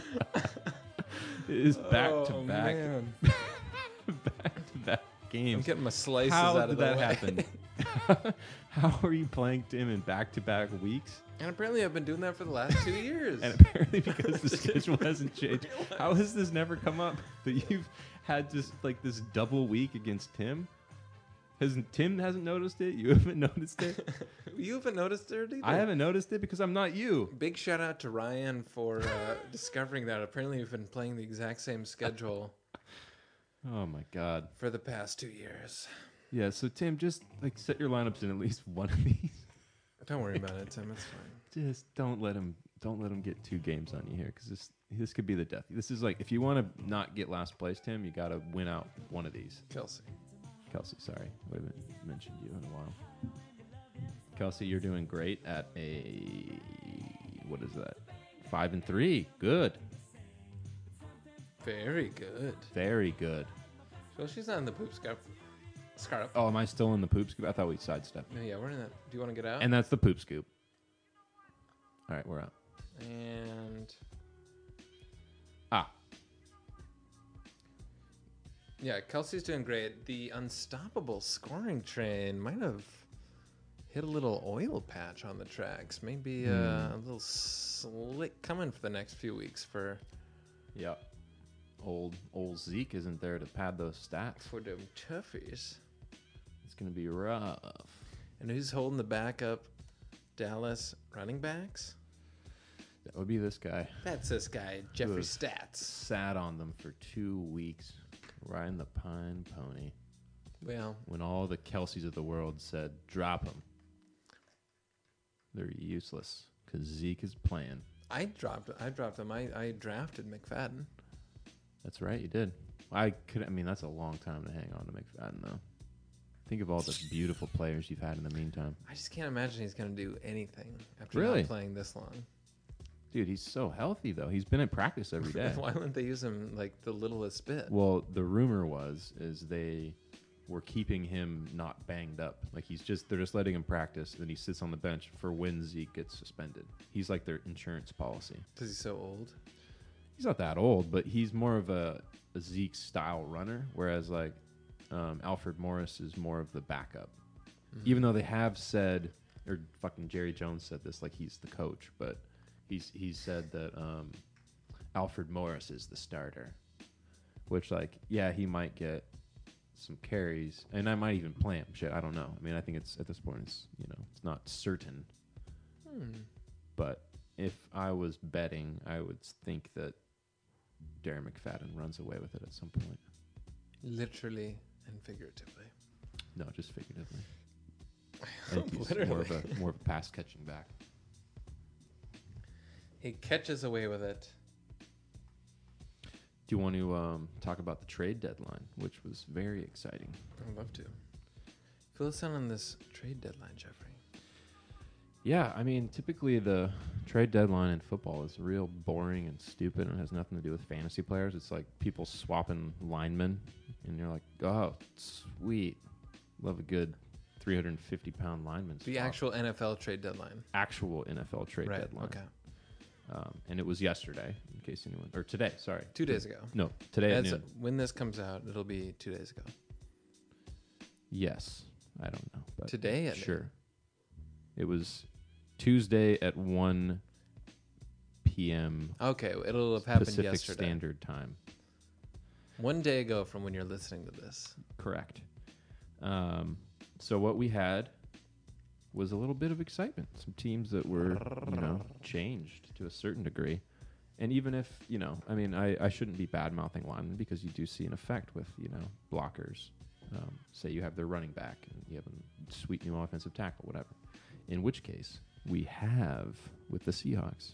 is back to Oh, back, man. back to back I'm games. getting my slices How out did of the that way. happen? How are you playing Tim in back to back weeks? And apparently I've been doing that for the last two years. And apparently because the schedule hasn't changed. How has this never come up that you've had just like this double week against Tim? Hasn't Tim hasn't noticed it? You haven't noticed it? You haven't noticed it either. I haven't noticed it because I'm not you. Big shout out to Ryan for uh, discovering that. Apparently we've been playing the exact same schedule Oh my God. for the past two years. Yeah, so Tim, just like set your lineups in at least one of these. Don't worry about it, Tim. It's fine. Just don't let him don't let him get two games on you here because this this could be the death. This is like if you want to not get last place, Tim, you got to win out one of these. Kelsey. Kelsey, sorry, we haven't mentioned you in a while. Kelsey, you're doing great at a what is that? Five and three. Good, Very good. very good. So she's not in the poop scoop. Scarf. Oh, am I still in the poop scoop? I thought we sidestepped. No, yeah, we're in that. Do you want to get out? And that's the poop scoop. All right, we're out. And Ah, yeah, Kelsey's doing great. The unstoppable scoring train might have hit a little oil patch on the tracks. Maybe uh, Hmm. a little slick coming for the next few weeks for yep. Old old Zeke isn't there to pad those stats. for them toughies. It's gonna be rough. And who's holding the backup Dallas running backs? That would be this guy. That's this guy, Jeffrey Good. Stats. Sat on them for two weeks, riding the pine pony. Well, When all the Kelseys of the world said, drop them. They're useless because Zeke is playing. I dropped I dropped him. I, I drafted McFadden. That's right, you did. I could. I mean, that's a long time to hang on to McFadden, though. Think of all the beautiful players you've had in the meantime. I just can't imagine he's going to do anything after Really? not playing this long. Dude, he's so healthy, though. He's been in practice every day. Why wouldn't they use him like the littlest bit? Well, the rumor was is they were keeping him not banged up. Like he's just they're just letting him practice, and then he sits on the bench for when Zeke gets suspended. He's like their insurance policy. Because he's so old. He's not that old, but he's more of a, a Zeke style runner, whereas like um, Alfred Morris is more of the backup. Mm-hmm. Even though they have said, or fucking Jerry Jones said this, like he's the coach, but he's he's said that um, Alfred Morris is the starter, which like yeah he might get some carries, and I might even play him. Shit, I don't know. I mean, I think it's at this point it's you know it's not certain, Hmm. but if I was betting, I would think that Darren McFadden runs away with it at some point. Literally and figuratively. No, just figuratively. I think he's Literally. more of a more of a pass catching back. He catches away with it. Do you want to um, talk about the trade deadline, which was very exciting? I'd love to. Fill us in on this trade deadline, Jeffrey. Yeah, I mean, typically the trade deadline in football is real boring and stupid and has nothing to do with fantasy players. It's like people swapping linemen, and you're like, oh, sweet. Love a good three hundred fifty pound lineman The swap. actual N F L trade deadline. actual N F L trade Right. deadline. Okay. Um, and it was yesterday, in case anyone, or today, sorry. Two days ago. No, today at As, noon. when this comes out, it'll be two days ago. Yes. I don't know. But Today at noon? Sure. It was Tuesday at one p.m. Okay, it'll have happened Pacific yesterday. Standard Time. One day ago from when you're listening to this. Correct. Um, so what we had was a little bit of excitement. Some teams that were, you know, changed to a certain degree. And even if, you know, I mean, I, I shouldn't be bad-mouthing linemen because you do see an effect with, you know, blockers. Um, say you have their running back and you have a sweet new offensive tackle, whatever. In which case, we have, with the Seahawks,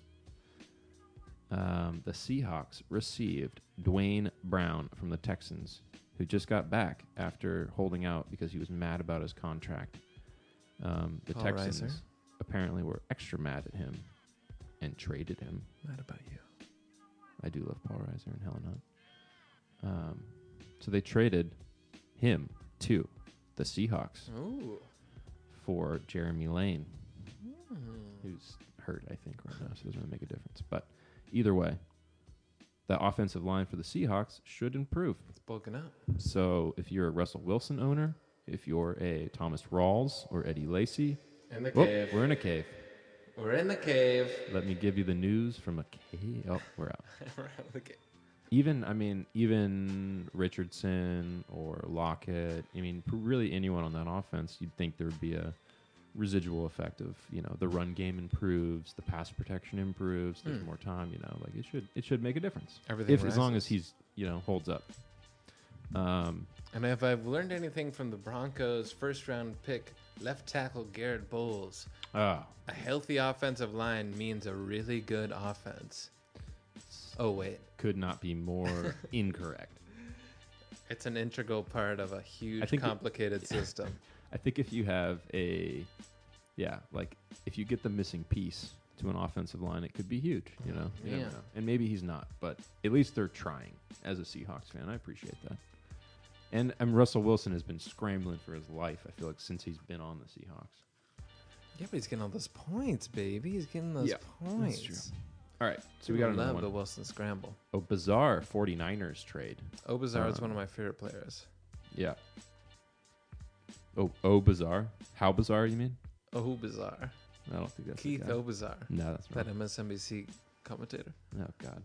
um, the Seahawks received Dwayne Brown from the Texans, who just got back after holding out because he was mad about his contract. Um, the Paul Texans Reiser. apparently were extra mad at him and traded him. Mad about you. I do love Paul Reiser and Helen Hunt. Um, so they traded him to the Seahawks Ooh. for Jeremy Lane, Hmm. who's hurt, I think, right now, so it doesn't really make a difference. But either way, the offensive line for the Seahawks should improve. It's bulking up. So if you're a Russell Wilson owner, if you're a Thomas Rawls or Eddie Lacy, In the whoop, cave. we're in a cave. We're in the cave. Let me give you the news from a cave. Oh, we're out. We're out of the cave. Even, I mean, even Richardson or Lockett, I mean, p- really anyone on that offense, you'd think there would be a residual effect of, you know, the run game improves, the pass protection improves, there's Hmm. more time, you know, like it should it should make a difference. Everything If as long rises. as he's, you know, holds up. Um, And if I've learned anything from the Broncos' first round pick, left tackle Garrett Bowles, ah, a healthy offensive line means a really good offense. Oh, wait. could not be more incorrect. It's an integral part of a I huge, think it- complicated system. I think if you have a, yeah, like if you get the missing piece to an offensive line, it could be huge, you know? You never Yeah. know. And maybe he's not, but at least they're trying. As a Seahawks fan, I appreciate that. And, and Russell Wilson has been scrambling for his life, I feel like, since he's been on the Seahawks. Yeah, but he's getting all those points, baby. He's getting those Yeah, points. that's true. All right, so we got another love one. the Wilson Scramble. Oh, bizarre 49ers trade. Obazar is Uh, one of my favorite players. Yeah. Oh, oh, bizarre. How bizarre? You mean? Oh, bizarre. I don't think that's Keith the guy. Obazar. No, that's That wrong. M S N B C commentator. Oh God.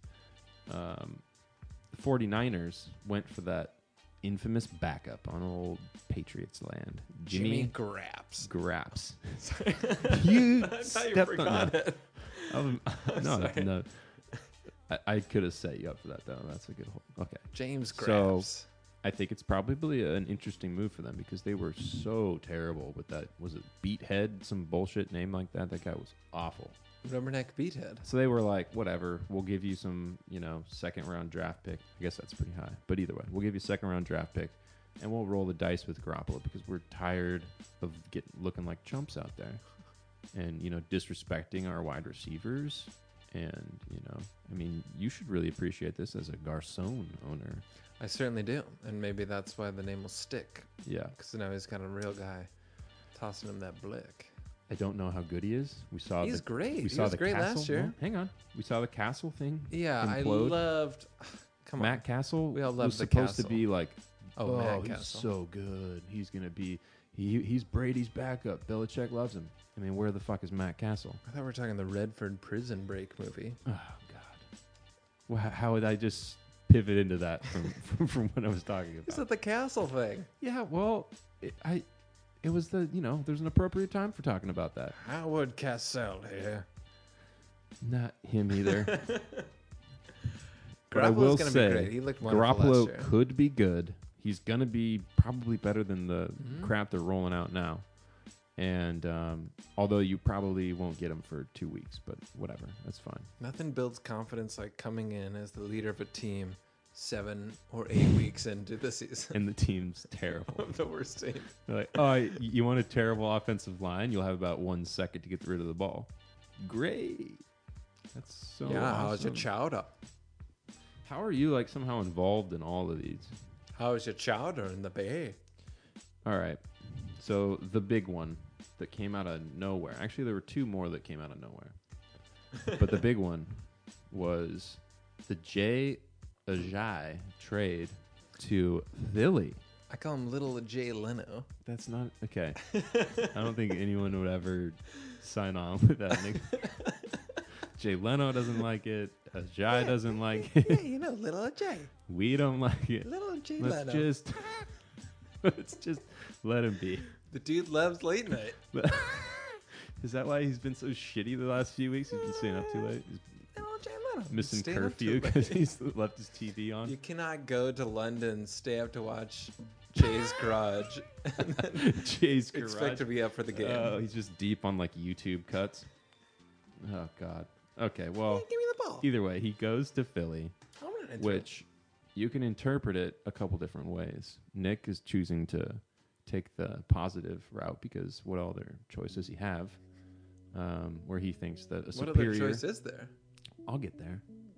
Um, the 49ers went for that infamous backup on old Patriots land, Jimmy, Jimmy, Graps. Graps. Sorry. You I thought you stepped on forgot that. it. Um, no, Sorry. no. I, I could have set you up for that though. That's a good. Hold. Okay. James So- Graps. I think it's probably an interesting move for them because they were so terrible with that. Was it Beathead? Some bullshit name like that. That guy was awful. Rubberneck Beathead. So they were like, whatever, we'll give you some, you know, second round draft pick. I guess that's pretty high. But either way, we'll give you a second round draft pick and we'll roll the dice with Garoppolo because we're tired of getting looking like chumps out there. And, you know, disrespecting our wide receivers. And, you know, I mean, you should really appreciate this as a Garcon owner. I certainly do. And maybe that's why the name will stick. Yeah. Because now he's got a real guy tossing him that blick. I don't know how good he is. We saw He's the, great. We He saw was the great Castle. last year. No, hang on. We saw the Castle thing. Yeah, implode. I loved. Come on. Matt Castle We all was love the supposed to Castle. be like, Oh, oh, Matt he's Castle. so good. He's gonna be. He he's Brady's backup. Belichick loves him. I mean, where the fuck is Matt Castle? I thought we were talking the Redford Prison Break movie. Oh God. Well, how- how would I just pivot into that from from, from what I was talking Is about? it the castle thing? Yeah. Well, it, I. It was the you know there's an appropriate time for talking about that. Howard Castle here. Not him either. But I will Garoppolo's gonna say, be great. He looked wonderful last Garoppolo year. could be good. He's gonna be probably better than the Mhm. crap they're rolling out now. And um, although you probably won't get him for two weeks, but whatever, that's fine. Nothing builds confidence like coming in as the leader of a team seven or eight weeks into the season. And the team's terrible. the worst team. They're like, oh, y- you want a terrible offensive line? You'll have about one second to get rid of the ball. Great. That's so. yeah, how's your awesome. chowder? How are you like somehow involved in all of these? How's your chowder in the bay? All right. So the big one that came out of nowhere. Actually, there were two more that came out of nowhere. But the big one was the Jay Ajayi trade to Philly. I call him Little Jay Leno. That's not okay. I don't think anyone would ever sign on with that. Nick. Jay Leno doesn't like it. Ajayi doesn't like yeah, it. you know, Little Jay. We don't like it. Little Jay Let's Leno. just let's just let him be. The dude loves late night. Is that why he's been so shitty the last few weeks? He's been staying up too late. He's Little Jay Leno. missing Staying up curfew too late. because he's left his T V on. You cannot go to London, stay up to watch Jay's Garage, and then Jay's expect garage. to be up for the game. Oh, he's just deep on like YouTube cuts. Oh God. Okay. Well, Give me the ball. either way, he goes to Philly, I'm gonna enter. which you can interpret it a couple different ways. Nick is choosing to take the positive route because what other choices he have, um, where he thinks that a What superior. other choice is there? I'll get there.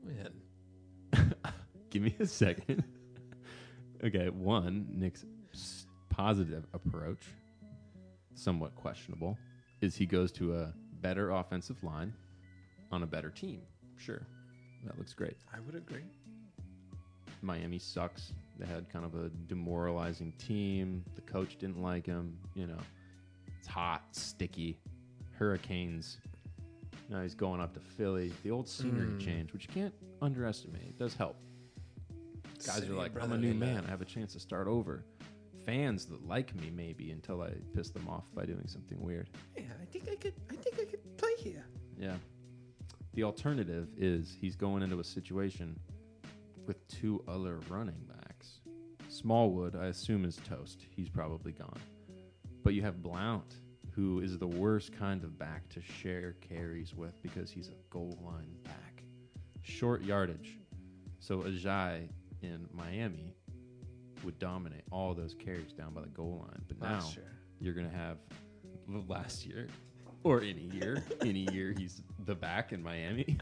Man. Give me a second. Okay, one, Nick's s- positive approach, somewhat questionable, is he goes to a better offensive line on a better team. Sure, that looks great. I would agree. Miami sucks. They had kind of a demoralizing team. The coach didn't like him. You know, it's hot, sticky, hurricanes. Now he's going up to Philly. The old scenery Mm. change, which you can't underestimate. It does help. Guys City are of like, I'm a brotherly new man. love. I have a chance to start over. Fans that like me maybe until I piss them off by doing something weird. Yeah, I think I could. I think I could play here. Yeah. The alternative is he's going into a situation with two other running backs. Smallwood, I assume, is toast. He's probably gone. But you have Blount, who is the worst kind of back to share carries with because he's a goal line back. Short yardage. So Ajayi in Miami would dominate all those carries down by the goal line. But now Last year. you're going to have the last year or any year. any year he's the back in Miami.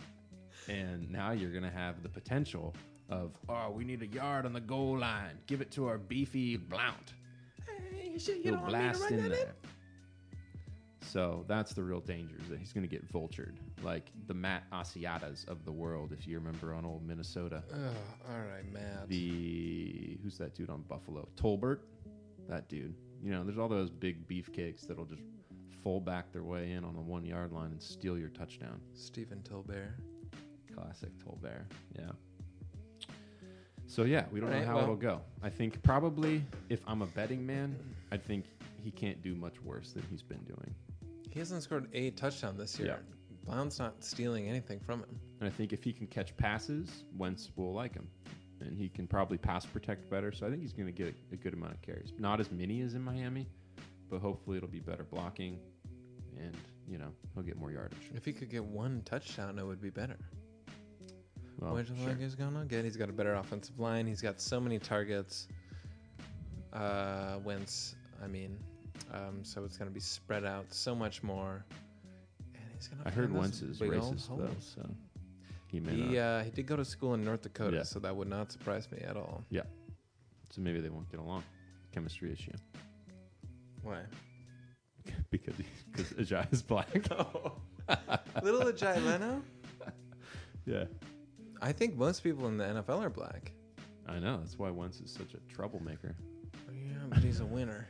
And now you're going to have the potential of, oh, we need a yard on the goal line. Give it to our beefy Blount. Hey, you, should, you He'll don't want me to blast run in that there. So that's the real danger, is that he's going to get vultured, like the Matt Asiatas of the world, if you remember on old Minnesota. Oh, all right, Matt. The who's that dude on Buffalo? Tolbert, that dude. You know, there's all those big beefcakes that'll just full back their way in on the one yard line and steal your touchdown. Stephen Tolbert. Classic Tolbert, yeah. So yeah, we don't All know right, how well- it'll go. I think probably if I'm a betting man, I think he can't do much worse than he's been doing. He hasn't scored a touchdown this year. Blount's not stealing anything from him. And I think if he can catch passes, Wentz will like him. And he can probably pass protect better. So I think he's going to get a, a good amount of carries. Not as many as in Miami, but hopefully it'll be better blocking. And, you know, he'll get more yardage. If he could get one touchdown, it would be better. Well, what do you sure. think he's going to get? He's got a better offensive line. He's got so many targets. Uh, Wentz, I mean, um, so it's going to be spread out so much more. And he's going to. I heard Wentz is racist, though, so he may He, not. uh, he did go to school in North Dakota, Yeah. so that would not surprise me at all. Yeah. So maybe they won't get along. Chemistry issue. Why? because because Ajay is black. Little Ajay Leno? Yeah. I think most people in the N F L are black. I know. That's why Wentz is such a troublemaker. Yeah, but he's a winner.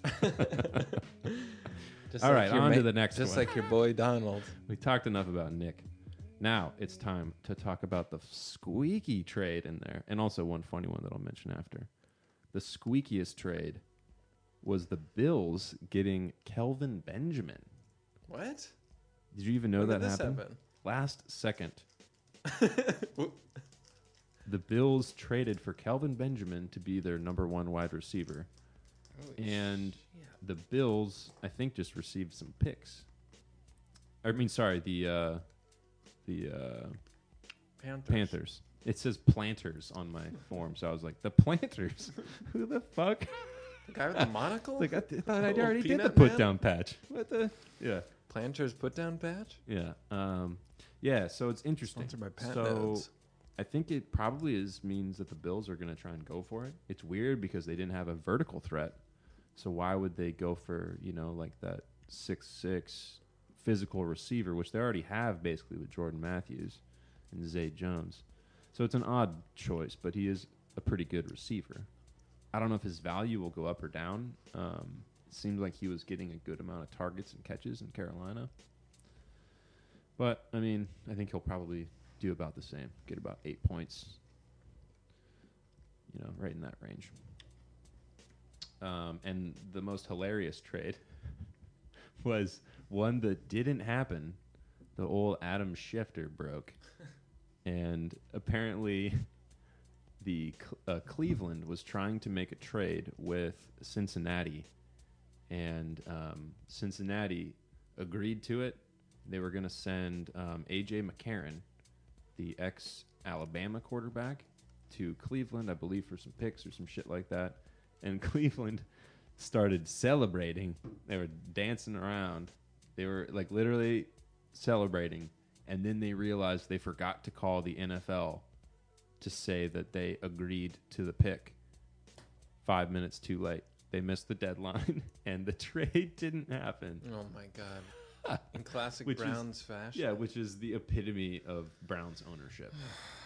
Just All right, your on to ma- the next Just one. like your boy Donald. We talked enough about Nick. Now it's time to talk about the squeaky trade in there, and also one funny one that I'll mention after. The squeakiest trade was the Bills getting Kelvin Benjamin. What? Did you even know When that did this happened? happen? Last second. The Bills traded for Kelvin Benjamin to be their number one wide receiver. Holy And shit. the Bills, I think, just received some picks. I mean, sorry, the uh, the uh, Panthers. Panthers. It says planters on my form, so I was like, the planters? Who the fuck? The guy with the monocle? Like, I th- thought I Little already did the peanut put man? down patch. What the? Yeah. Planters put down patch? Yeah. Um, yeah, so it's interesting. Sponsored by Pat so Nodes. I think it probably is means that the Bills are going to try and go for it. It's weird because they didn't have a vertical threat. So why would they go for, you know, like that six six physical receiver, which they already have basically with Jordan Matthews and Zay Jones. So it's an odd choice, but he is a pretty good receiver. I don't know if his value will go up or down. Um, it seemed like he was getting a good amount of targets and catches in Carolina. But, I mean, I think he'll probably do about the same. Get about eight points. You know, right in that range. Um, and the most hilarious trade was one that didn't happen. The old Adam Schefter broke. And apparently the Cl- uh, Cleveland was trying to make a trade with Cincinnati. And um, Cincinnati agreed to it. They were going to send um, A J McCarron, the ex-Alabama quarterback, to Cleveland, I believe, for some picks or some shit like that. And Cleveland started celebrating. They were dancing around. They were, like, literally celebrating. And then they realized they forgot to call the N F L to say that they agreed to the pick five minutes too late. They missed the deadline, and the trade didn't happen. Oh, my God. In classic Which is- Browns fashion. Yeah, which is the epitome of Browns ownership.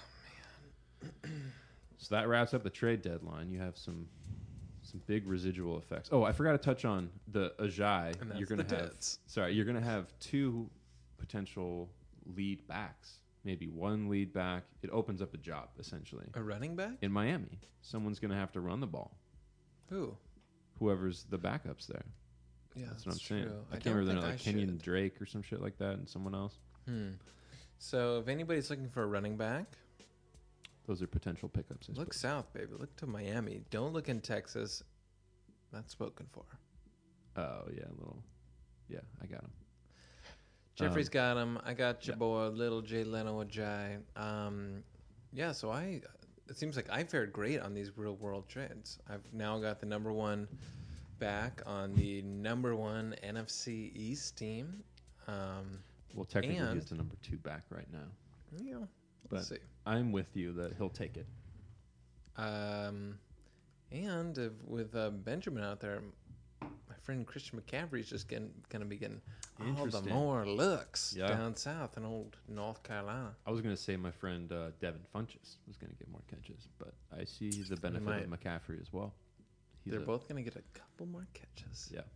So that wraps up the trade deadline. You have some some big residual effects. Oh, I forgot to touch on the Ajay. And that's You're gonna the have tits. sorry, you're gonna have two potential lead backs. Maybe one lead back. It opens up a job essentially A running back? in Miami. Someone's gonna have to run the ball. Who? Whoever's the backups there. Yeah, That's what I'm true. saying. I, can't don't remember their think like I Kenyon should. Drake or some shit like that, and someone else. Hmm. So if anybody's looking for a running back, Those are potential pickups. I look suppose. south, baby. Look to Miami. Don't look in Texas. That's spoken for. Oh yeah, a little. Yeah, I got him. Jeffrey's Um, got him. I got your yeah. boy, little Jay Leno Ajay. Um, yeah, so I. It seems like I fared great on these real world trades. I've now got the number one back on the number one N F C East team. Um, Well, technically, And- he's the number two back right now. yeah, But let's see. I'm with you that he'll take it. Um, and if, with uh, Benjamin out there, my friend Christian McCaffrey is just getting going to be getting all the Interesting. more looks Yeah. down south in old North Carolina. I was going to say my friend uh, Devin Funches was going to get more catches, but I see the benefit of McCaffrey as well. He's They're a- both going to get a couple more catches. Yeah.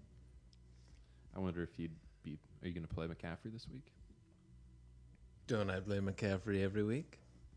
I wonder if you'd be. Are you going to play McCaffrey this week? Don't I play McCaffrey every week?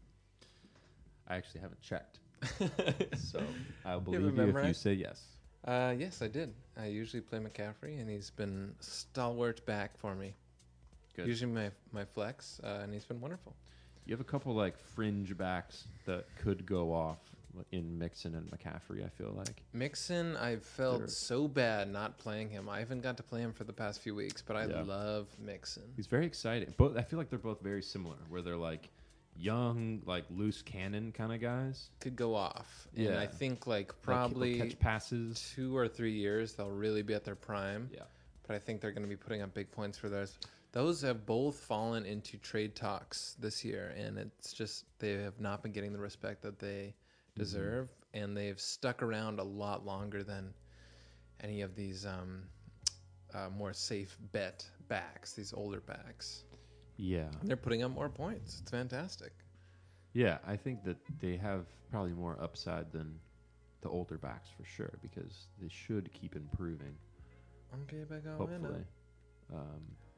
I actually haven't checked, so I'll You believe you, if you memorized? say yes. Uh, yes, I did. I usually play McCaffrey, and he's been stalwart back for me. Good. Usually my my flex, uh, and he's been wonderful. You have a couple like fringe backs that could go off in Mixon and McCaffrey. I feel like. Mixon, I felt They're- so bad not playing him. I haven't got to play him for the past few weeks, but I Yeah. love Mixon. He's very exciting. Both I feel like they're both very similar, where they're like young, like loose cannon kind of guys. Could go off. And Yeah. I think like Like, probably they'll catch passes. two or three years they'll really be at their prime. Yeah. But I think they're going to be putting up big points for those. Those have both fallen into trade talks this year, and it's just they have not been getting the respect that they deserve, and they've stuck around a lot longer than any of these um, uh, more safe bet backs, these older backs. Yeah. And they're putting up more points. It's fantastic. Yeah, I think that they have probably more upside than the older backs for sure, because they should keep improving. Okay, back on Hopefully. Um,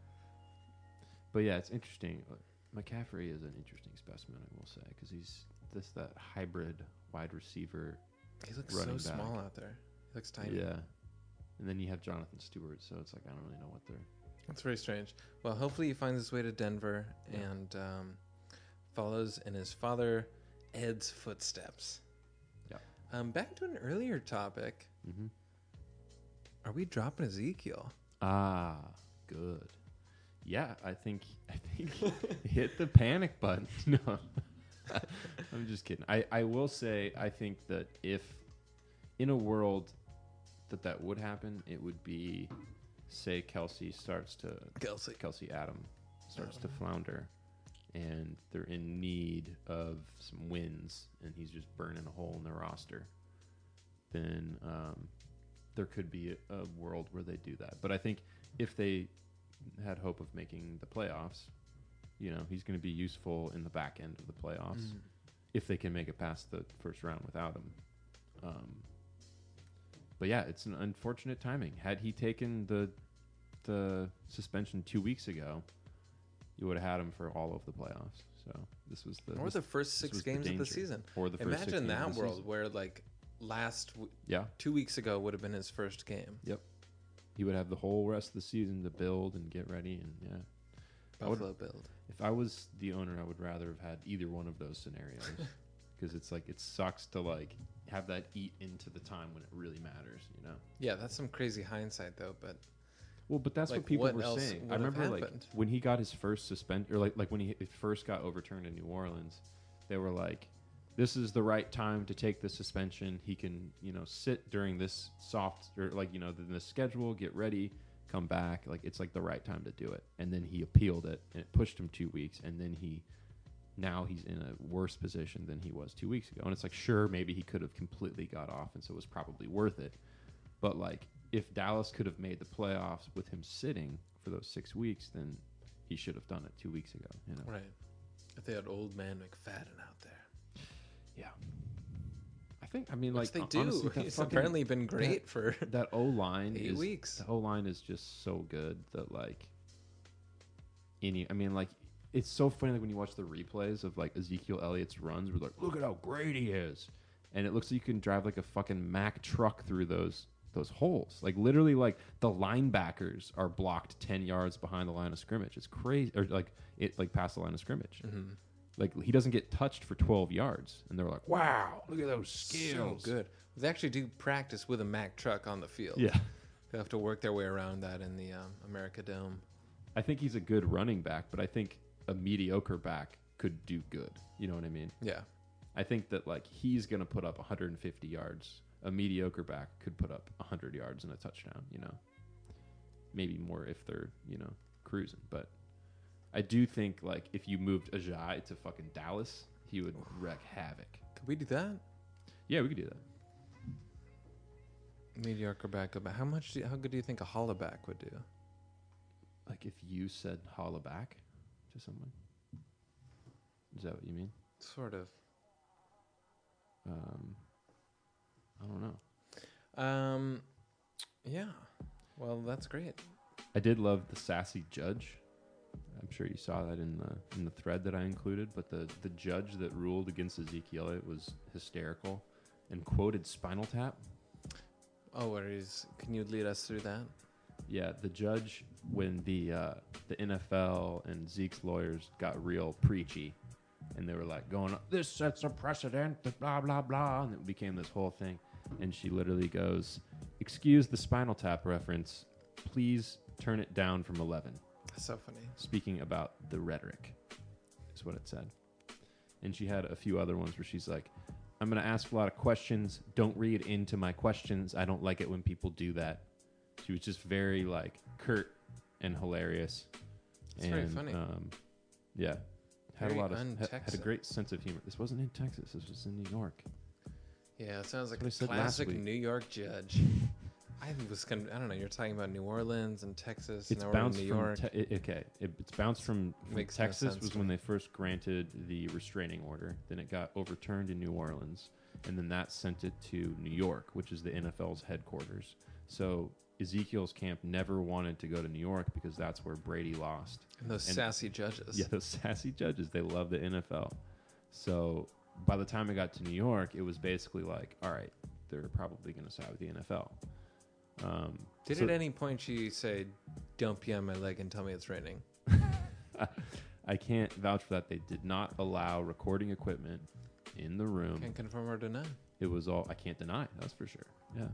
but yeah, it's interesting. Uh, McCaffrey is an interesting specimen, I will say, because he's this that hybrid wide receiver. He looks so running small back. out there. He looks tiny. Yeah. And then you have Jonathan Stewart, so it's like I don't really know what they're. That's very strange. Well, hopefully he finds his way to Denver Yeah. and um, follows in his father Ed's footsteps. Yeah. Um, back to an earlier topic. Mm-hmm. Are we dropping Ezekiel? Ah, good. Yeah, I think I think hit the panic button. No, I'm just kidding. I, I will say I think that if in a world that that would happen, it would be say Kelsey starts to Kelsey. Kelsey Adam starts to flounder, and they're in need of some wins, and he's just burning a hole in their roster. Then um, there could be a, a world where they do that. But I think if they had hope of making the playoffs, you know, he's going to be useful in the back end of the playoffs Mm. if they can make it past the first round without him. Um, but yeah, it's an unfortunate timing. Had he taken the the suspension two weeks ago, you would have had him for all of the playoffs. So this was the Or this, the first this six was the games of the danger. season. or the first six Imagine games that of the world season. where, like, last w- Yeah, two weeks ago would have been his first game. yep. He would have the whole rest of the season to build and get ready, and yeah. I would- Buffalo build. If I was the owner, I would rather have had either one of those scenarios, because it's like it sucks to like have that eat into the time when it really matters, you know. Yeah, that's some crazy hindsight, though. But Well, but that's Like, what people what were else saying. would I have remember like happened? when he got his first suspend, or like like when he it first got overturned in New Orleans, they were like, "This is the right time to take the suspension. He can, you know, sit during this soft or like you know the, the schedule, get ready, come back. Like it's like the right time to do it." And then he appealed it, and it pushed him two weeks, and then he. Now he's in a worse position than he was two weeks ago. And it's like, sure, maybe he could have completely got off, and so it was probably worth it. But, like, if Dallas could have made the playoffs with him sitting for those six weeks, then he should have done it two weeks ago, you know? right, if they had old man McFadden out there, Yeah. I think, I mean, which like, they hon- do. honestly, that He's fucking- apparently been great for that O-line eight is, weeks. The O-line is just so good that, like, any, I mean, like, it's so funny like when you watch the replays of like Ezekiel Elliott's runs, we're like, look at how great he is, and it looks like you can drive like a fucking Mack truck through those those holes. Like literally, like the linebackers are blocked ten yards behind the line of scrimmage. It's crazy, or like it like past the line of scrimmage. Mm-hmm. Like he doesn't get touched for twelve yards, and they're like, wow, look at those skills. So good. They actually do practice with a Mack truck on the field. Yeah, They have to work their way around that in the um, America Dome. I think he's a good running back, but I think a mediocre back could do good. You know what I mean? Yeah. I think that like he's going to put up one hundred fifty yards. A mediocre back could put up one hundred yards and a touchdown, you know. Maybe more if they're, you know, cruising, but I do think like if you moved Ajay to fucking Dallas, he would wreak havoc. Could we do that? Yeah, we could do that. Mediocre backup. How much? Do you, how good do you think a hollaback would do? Like if you said holla back to someone. Is that what you mean? Sort of. Um, I don't know. Um, yeah. Well, that's great. I did love the sassy judge. I'm sure you saw that in the in the thread that I included. But the the judge that ruled against Ezekiel, it was hysterical, and quoted Spinal Tap. Oh, where is? Can you lead us through that? Yeah, the judge, when the uh, the N F L and Zeke's lawyers got real preachy, and they were like going, "This sets a precedent," blah blah blah, and it became this whole thing. And she literally goes, "Excuse the Spinal Tap reference. Please turn it down from eleven." So funny. Speaking about the rhetoric, is what it said. And she had a few other ones where she's like, "I'm going to ask a lot of questions. Don't read into my questions. I don't like it when people do that." She was just very like curt and hilarious. It's and, very funny. Um, yeah, had Very a lot of ha- had a un-Texan. great sense of humor. This wasn't in Texas. This was in New York. Yeah, it sounds like That's a what I said last classic week. New York judge. I was gonna. I don't know. You're talking about New Orleans and Texas. It's now we're in bounced New from York. te- it- okay. It, it's bounced from, from Makes no Texas sense was to when me. they first granted the restraining order. Then it got overturned in New Orleans, and then that sent it to New York, which is the N F L's headquarters. So Ezekiel's camp never wanted to go to New York because that's where Brady lost. And those and- sassy judges. Yeah, those sassy judges, they love the N F L. So by the time it got to New York, it was basically like, all right, they're probably going to side with the N F L. Um, Did so- at any point she say, "Don't pee on my leg and tell me it's raining"? I can't vouch for that. They did not allow recording equipment in the room. Can't confirm or deny. It was all, I can't deny, that's for sure. Yeah.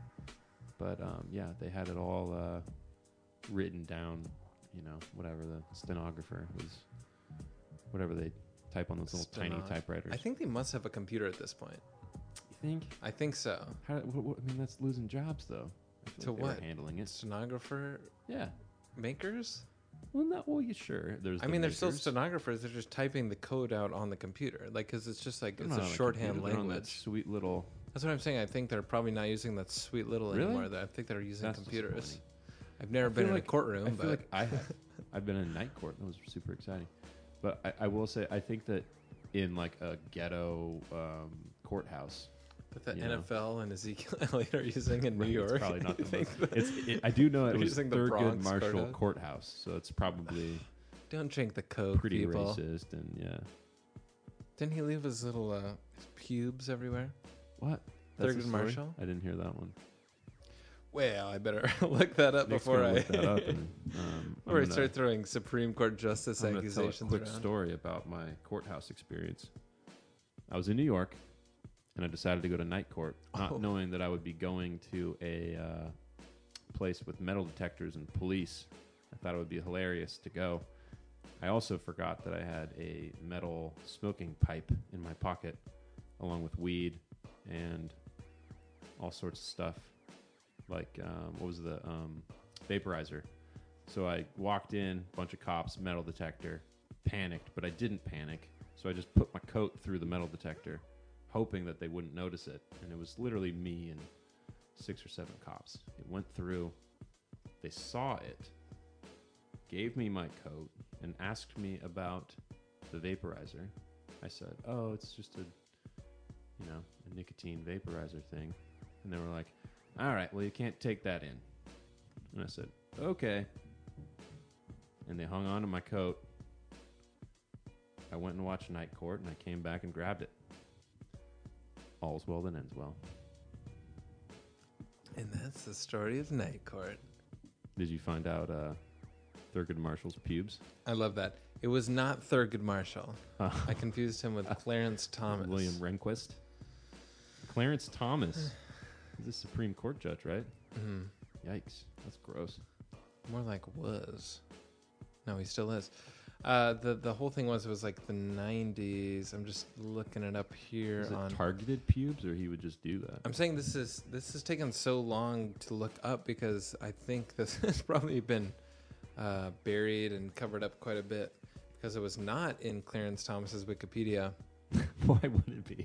But um, yeah, they had it all uh, written down, you know, whatever the stenographer was, whatever they type on those little tiny Stenog. typewriters. I think they must have a computer at this point. You think? I think so. How, what, what, I mean, that's losing jobs, though. I feel To like they were what? handling it. Stenographer Yeah. makers? Well, not well. You sure? There's. I the mean, they're still makers. stenographers. They're just typing the code out on the computer, like because it's just like They're it's not a on a shorthand computer, they're on that language. sweet little. That's what I'm saying. I think they're probably not using that sweet little Really? anymore. That I think they're using That's computers. disappointing. I've never I been feel in like- a courtroom, I feel but like I have. I've been in night court. That was super exciting. But I, I will say, I think that in like a ghetto um, courthouse, that the you N know. F L and Ezekiel Elliott are using in New right, York. it's probably not I the think most. that- It's, it, I do know it They're was using the Thurgood Bronx Marshall courthouse. Courthouse, so it's probably Don't drink the coke, pretty people. racist and yeah. Didn't he leave his little uh, his pubes everywhere? What? That's the Thurgood story? Marshall? I didn't hear that one. Well, I better look that up Nick's before gonna I look that up and, um, before I I'm gonna- start throwing Supreme Court justice I'm going to tell a accusations quick around. story about my courthouse experience. I was in New York, and I decided to go to night court, not Oh. knowing that I would be going to a uh, place with metal detectors and police. I thought it would be hilarious to go. I also forgot that I had a metal smoking pipe in my pocket, along with weed and all sorts of stuff, like um, what was the um, vaporizer. So I walked in, bunch of cops, metal detector, panicked, but I didn't panic. So I just put my coat through the metal detector, hoping that they wouldn't notice it. And it was literally me and six or seven cops. It went through. They saw it, gave me my coat, and asked me about the vaporizer. I said, "Oh, it's just a, you know, a nicotine vaporizer thing." And they were like, "All right, well, you can't take that in." And I said, "Okay." And they hung on to my coat. I went and watched Night Court, and I came back and grabbed it. All's well that ends well. And that's the story of Night Court. Did you find out uh, Thurgood Marshall's pubes? I love that. It was not Thurgood Marshall. Uh, I confused him with Clarence Thomas. William Rehnquist? Clarence Thomas. He's a Supreme Court judge, right? Mhm. Yikes. That's gross. More like was. No, he still is. Uh, the the whole thing was it was like the nineties. I'm just looking it up here Is it on. targeted pubes, or he would just do that? I'm saying this is this has taken so long to look up because I think this has probably been uh, buried and covered up quite a bit because it was not in Clarence Thomas's Wikipedia. Why would it be?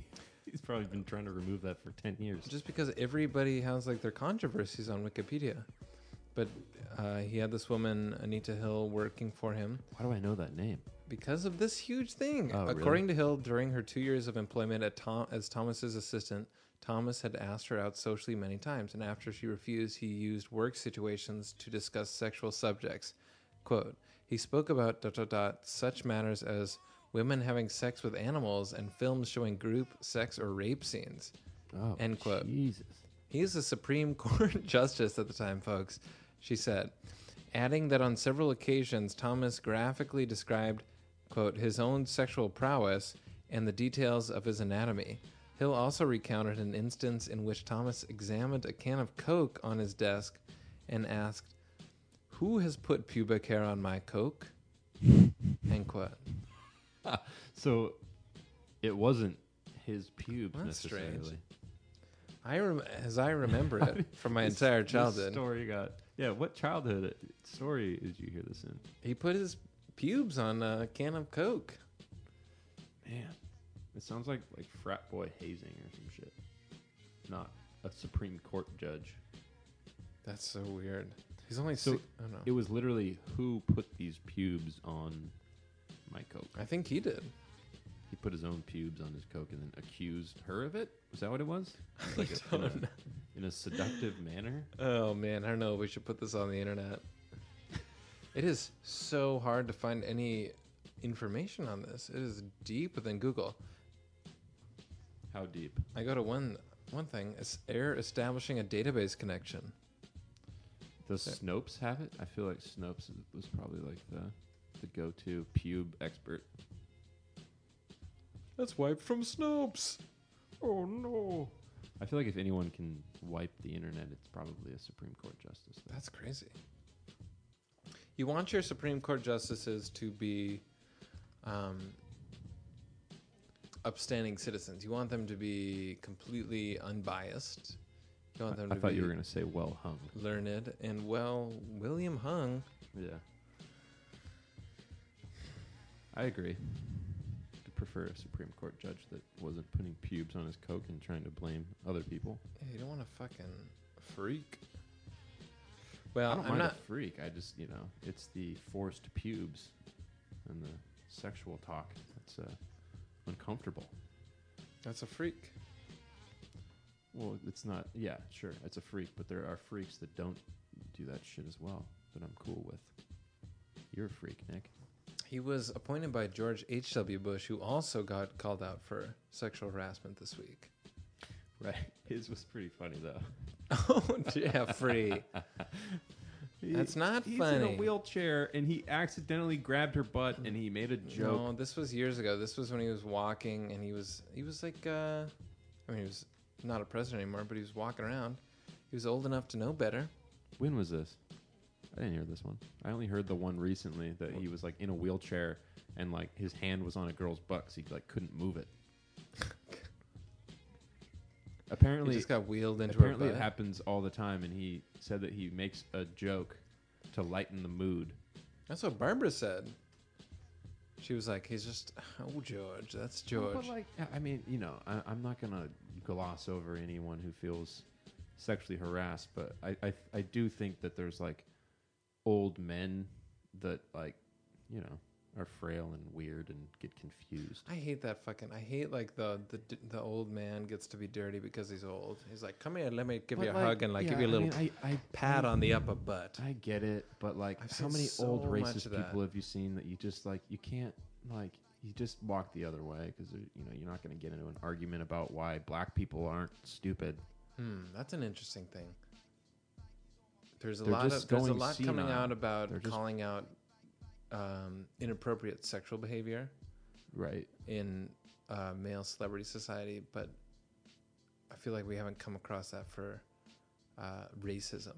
He's probably been trying to remove that for ten years. Just because everybody has like their controversies on Wikipedia. But uh, he had this woman, Anita Hill, working for him Why do I know that name? because of this huge thing. Oh, really? According to Hill, during her two years of employment at Tom, as Thomas's assistant, Thomas had asked her out socially many times, and after she refused, he used work situations to discuss sexual subjects. Quote, he spoke about dot, dot, dot, such matters as women having sex with animals and films showing group sex or rape scenes. Oh, End quote. Jesus. He is a Supreme Court justice at the time, folks, she said, adding that on several occasions, Thomas graphically described, quote, his own sexual prowess and the details of his anatomy. Hill also recounted an instance in which Thomas examined a can of Coke on his desk and asked, who has put pubic hair on my Coke? End quote. So it wasn't his pubes That's necessarily. strange. I rem- as I remember it from my entire This childhood, story got yeah. What childhood story did you hear this in? he put his pubes on a can of Coke. Man, it sounds like like frat boy hazing or some shit. Not a Supreme Court judge. That's so weird. He's only So so. I don't know. it was literally who put these pubes on my Coke. I think he did. He put his own pubes on his Coke and then accused her of it. Was that what it was? It was like I a, in, don't a, know. in a seductive manner. Oh man, I don't know. We should put this on the internet. It is so hard to find any information on this. It is deeper than Google. How deep? I go to one one thing. It's Air establishing a database connection. Does Snopes have it? I feel like Snopes is- was probably like the the go-to pube expert. That's wiped from Snopes. Oh no! I feel like if anyone can wipe the internet, it's probably a Supreme Court justice. though. That's crazy. You want your Supreme Court justices to be um, upstanding citizens. You want them to be completely unbiased. You want them I to thought be you were going to say well hung. learned and well. William Hung. Yeah. I agree. I prefer a Supreme Court judge that wasn't putting pubes on his Coke and trying to blame other people. Yeah, you don't want to fucking freak. I Well, don't I'm mind not. a freak. I just, you know, it's the forced pubes and the sexual talk that's uh, uncomfortable. That's a freak. Well, it's not. Yeah, sure, it's a freak, but there are freaks that don't do that shit as well that I'm cool with. You're a freak, Nick. He was appointed by George H W. Bush, who also got called out for sexual harassment this week. Right. His was pretty funny though. Oh, Jeffrey. That's not he's funny. in a wheelchair and he accidentally grabbed her butt and he made a joke. No, this was years ago. This was when he was walking, and he was he was like, uh, I mean, he was not a president anymore, but he was walking around. He was old enough to know better. When was this? I didn't hear this one. I only heard the one recently that he was like in a wheelchair and like his hand was on a girl's butt 'cause he like couldn't move it. Apparently, He just got wheeled into apparently her it butt. happens all the time, and he said that he makes a joke to lighten the mood. That's what Barbara said. She was like, "He's just oh George, that's George." But like, I I mean, you know, I, I'm not gonna gloss over anyone who feels sexually harassed, but I, I, I do think that there's like old men that like, you know, are frail and weird and get confused. I hate that fucking. I hate like the the the old man gets to be dirty because he's old. He's like, "Come here, let me give But, you a like, hug and like yeah, give you a I little mean, I, I, pat I, on the upper butt." I get it, but like, I've how seen many so old much racist of that. people have you seen that you just like you can't like you just walk the other way because you know you're not going to get into an argument about why black people aren't stupid. Hmm, that's an interesting thing. There's a They're lot of just there's a going lot coming senile. out about They're just- calling out um, inappropriate sexual behavior Right. in uh, male celebrity society, but I feel like we haven't come across that for uh, racism.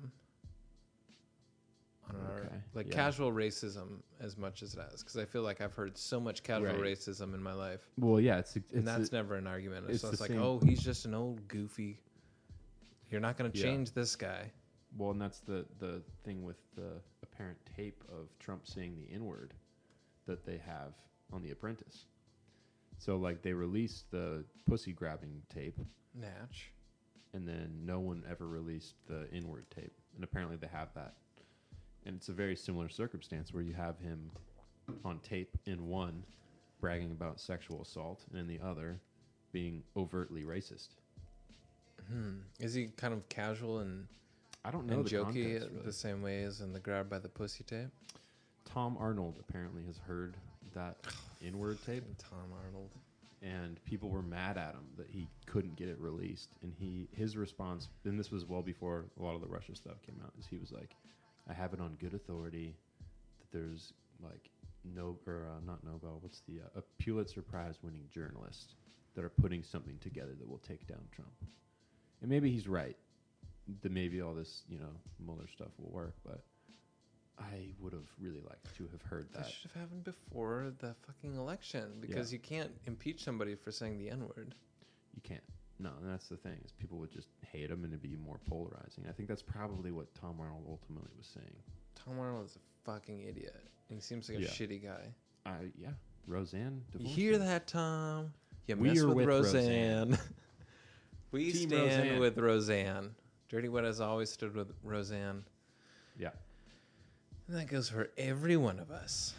On our, Okay, like yeah. casual racism as much as it has, because I feel like I've heard so much casual Right. racism in my life, Well, yeah, it's it's and that's a- never an argument. it's so the it's like, same- oh, he's just an old goofy. You're not going to Yeah. change this guy. well, and that's the the thing with the apparent tape of Trump saying the N word that they have on The Apprentice. So like they released the pussy grabbing tape, Natch. and then no one ever released the inward tape, and apparently they have that. And it's a very similar circumstance where you have him on tape in one bragging about sexual assault, and in the other being overtly racist. Hmm. Is he kind of casual and, I don't know and the jokey context, really. the same way as in the grab by the pussy tape? Tom Arnold apparently has heard that inward tape, Tom Arnold. and people were mad at him that he couldn't get it released. And he his response, and this was well before a lot of the Russia stuff came out, is he was like, I have it on good authority that there's like no or uh, not Nobel, what's the uh, a Pulitzer Prize winning journalist that are putting something together that will take down Trump. And maybe he's right. That maybe all this, you know, Mueller stuff will work, but I would have really liked to have heard That that. should have happened before the fucking election because Yeah. you can't impeach somebody for saying the N-word. You can't. No, and that's the thing, is people would just hate him and it'd be more polarizing. I think that's probably what Tom Arnold ultimately was saying. Tom Arnold is a fucking idiot. He seems like a Yeah. shitty guy. I yeah, Roseanne. You divorced hear him. that, Tom? You We mess are with, with Roseanne. we Team stand Roseanne. with Roseanne. Dirty Wet has always stood with Roseanne. Yeah. And that goes for every one of us.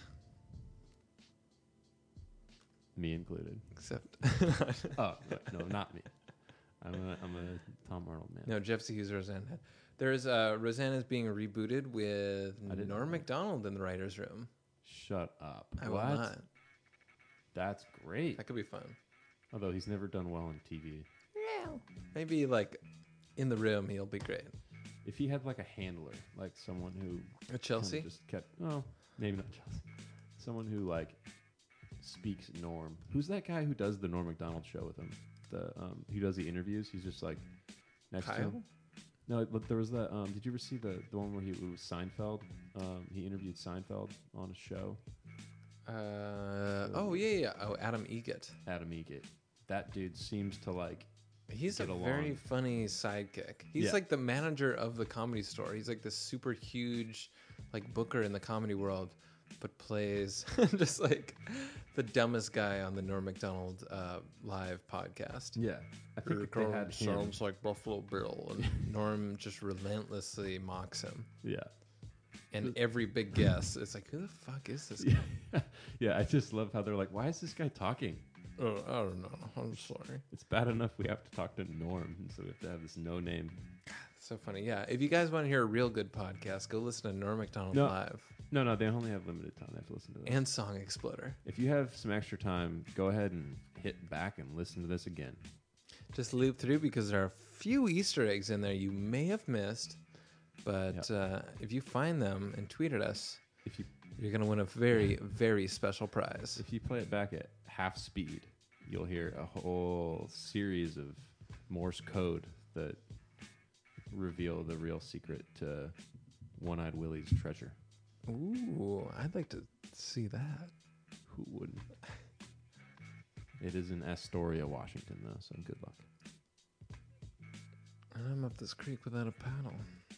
Me included. Except, Oh no, no, not me. I'm a I'm a Tom Arnold man. no, Jeff Hughes Roseanne had. There's uh, Roseanne is being rebooted with I didn't Norm know. Macdonald in the writer's room. Shut up. I what? will not. That's great. That could be fun. Although he's never done well on T V. Maybe like in the room, he'll be great. If he had like a handler, like someone who With Chelsea? kinda just kept oh maybe not Chelsea, someone who like speaks Norm. Who's that guy who does the Norm Macdonald show with him? The um, who does the interviews? He's just like next to Kyle? him. No, but there was that. Um, did you ever see the the one where he it was Seinfeld? Um, he interviewed Seinfeld on a show. Uh, oh, yeah, yeah. Oh, Adam Egget. Adam Egget. That dude seems to like. He's a Get very along. funny sidekick. He's Yeah. like the manager of the Comedy Store. He's like this super huge, like booker in the comedy world, but plays just like the dumbest guy on the Norm Macdonald uh, live podcast. Yeah, I think if they had him. sounds like Buffalo Bill, and Norm just relentlessly mocks him. Yeah. And every big guess, it's like, who the fuck is this guy? Yeah. Yeah, I just love how they're like, why is this guy talking? Oh, I don't know. I'm sorry. It's bad enough we have to talk to Norm, and so we have to have this no name. So funny. Yeah. If you guys want to hear a real good podcast, go listen to Norm Macdonald No. live No, no, they only have limited time. They have to listen to that. and Song Exploder. If you have some extra time, go ahead and hit back and listen to this again. Just loop through because there are a few Easter eggs in there you may have missed. But uh, if you find them and tweet at us, If you you're going to win a very, very special prize. if you play it back at half speed, you'll hear a whole series of Morse code that reveal the real secret to One-Eyed Willie's treasure. Ooh, I'd like to see that. Who wouldn't? It is in Astoria, Washington, though, so good luck. And I'm up this creek without a paddle.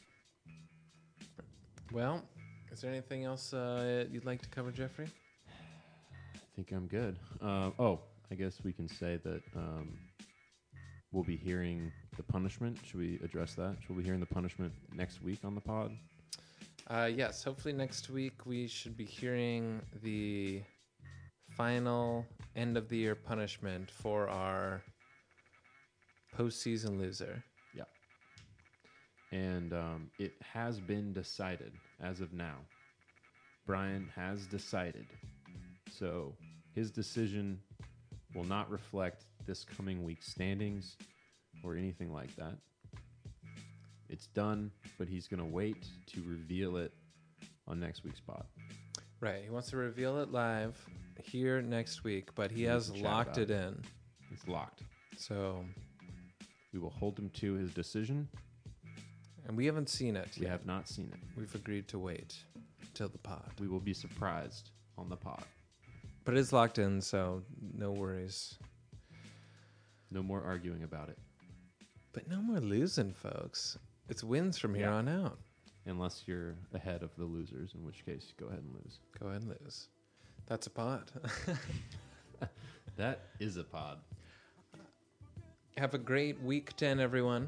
Well, is there anything else uh, you'd like to cover, Jeffrey? I think I'm good. Uh, oh, I guess we can say that um, we'll be hearing the punishment. Should we address that? Should we be hearing the punishment next week on the pod? Uh, yes, hopefully next week we should be hearing the final end of the year punishment for our postseason loser. Yeah. And um, it has been decided as of now. Brian has decided. So his decision will not reflect this coming week's standings or anything like that. It's done, but he's going to wait to reveal it on next week's pod. Right, he wants to reveal it live here next week, but he We has can chat locked about it in. It's locked. So, We will hold him to his decision. and we haven't seen it We yet. have not seen it. We've agreed to wait till the pod. We will be surprised on the pod. But it's locked in, so no worries. No more arguing about it. But no more losing, folks. It's wins from here Yeah. on out. Unless you're ahead of the losers, in which case, go ahead and lose. Go ahead and lose. That's a pod. That is a pod. Have a great week ten, everyone.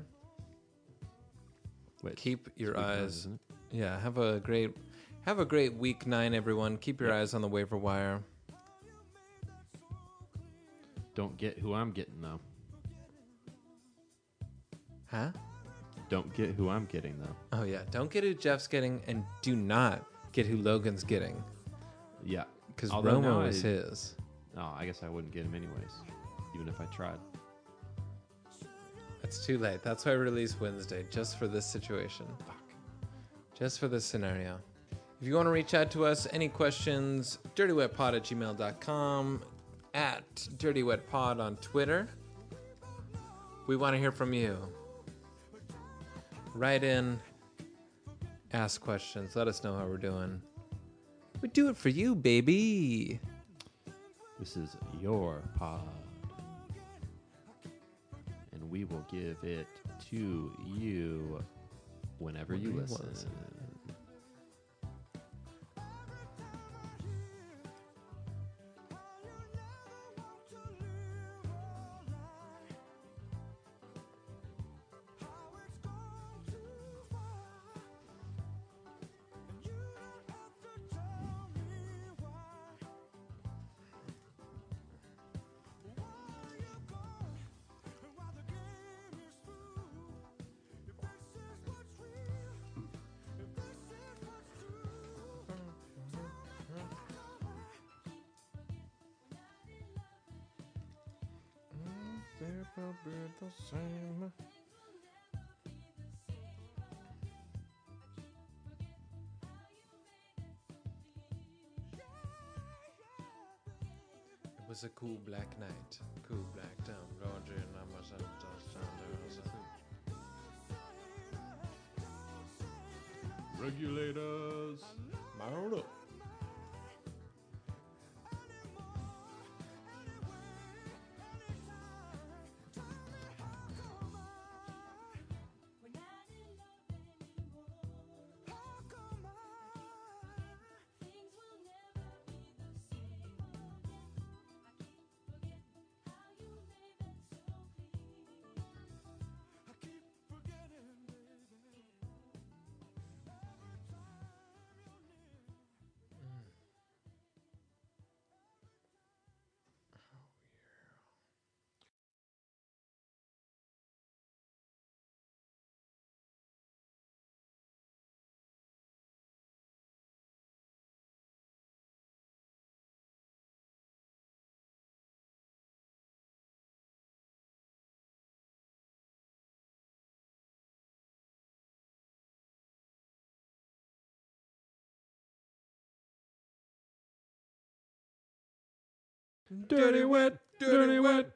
Wait, Keep your it's week nine, eyes. isn't it? Yeah, have a great, have a great week nine, everyone. Keep your Yep. eyes on the waiver wire. Don't get who I'm getting, though. Huh? Don't get who I'm getting, though. Oh yeah. Don't get who Jeff's getting, and do not get who Logan's getting, Yeah. because Although now Romo is I- his. No, I guess I wouldn't get him anyways, even if I tried. It's too late. That's why I released Wednesday, just for this situation. Fuck. Just for this scenario. If you want to reach out to us, any questions, dirtywetpod at gmail dot com, at dirtywetpod on Twitter. We want to hear from you. Write in, ask questions, let us know how we're doing. We do it for you, baby. This is your pod. And we will give it to you whenever you Whenever you listen. listen. It was a cool black night. Cool black town. Roger and I was Regulators. Mauro. Dirty wet, dirty wet.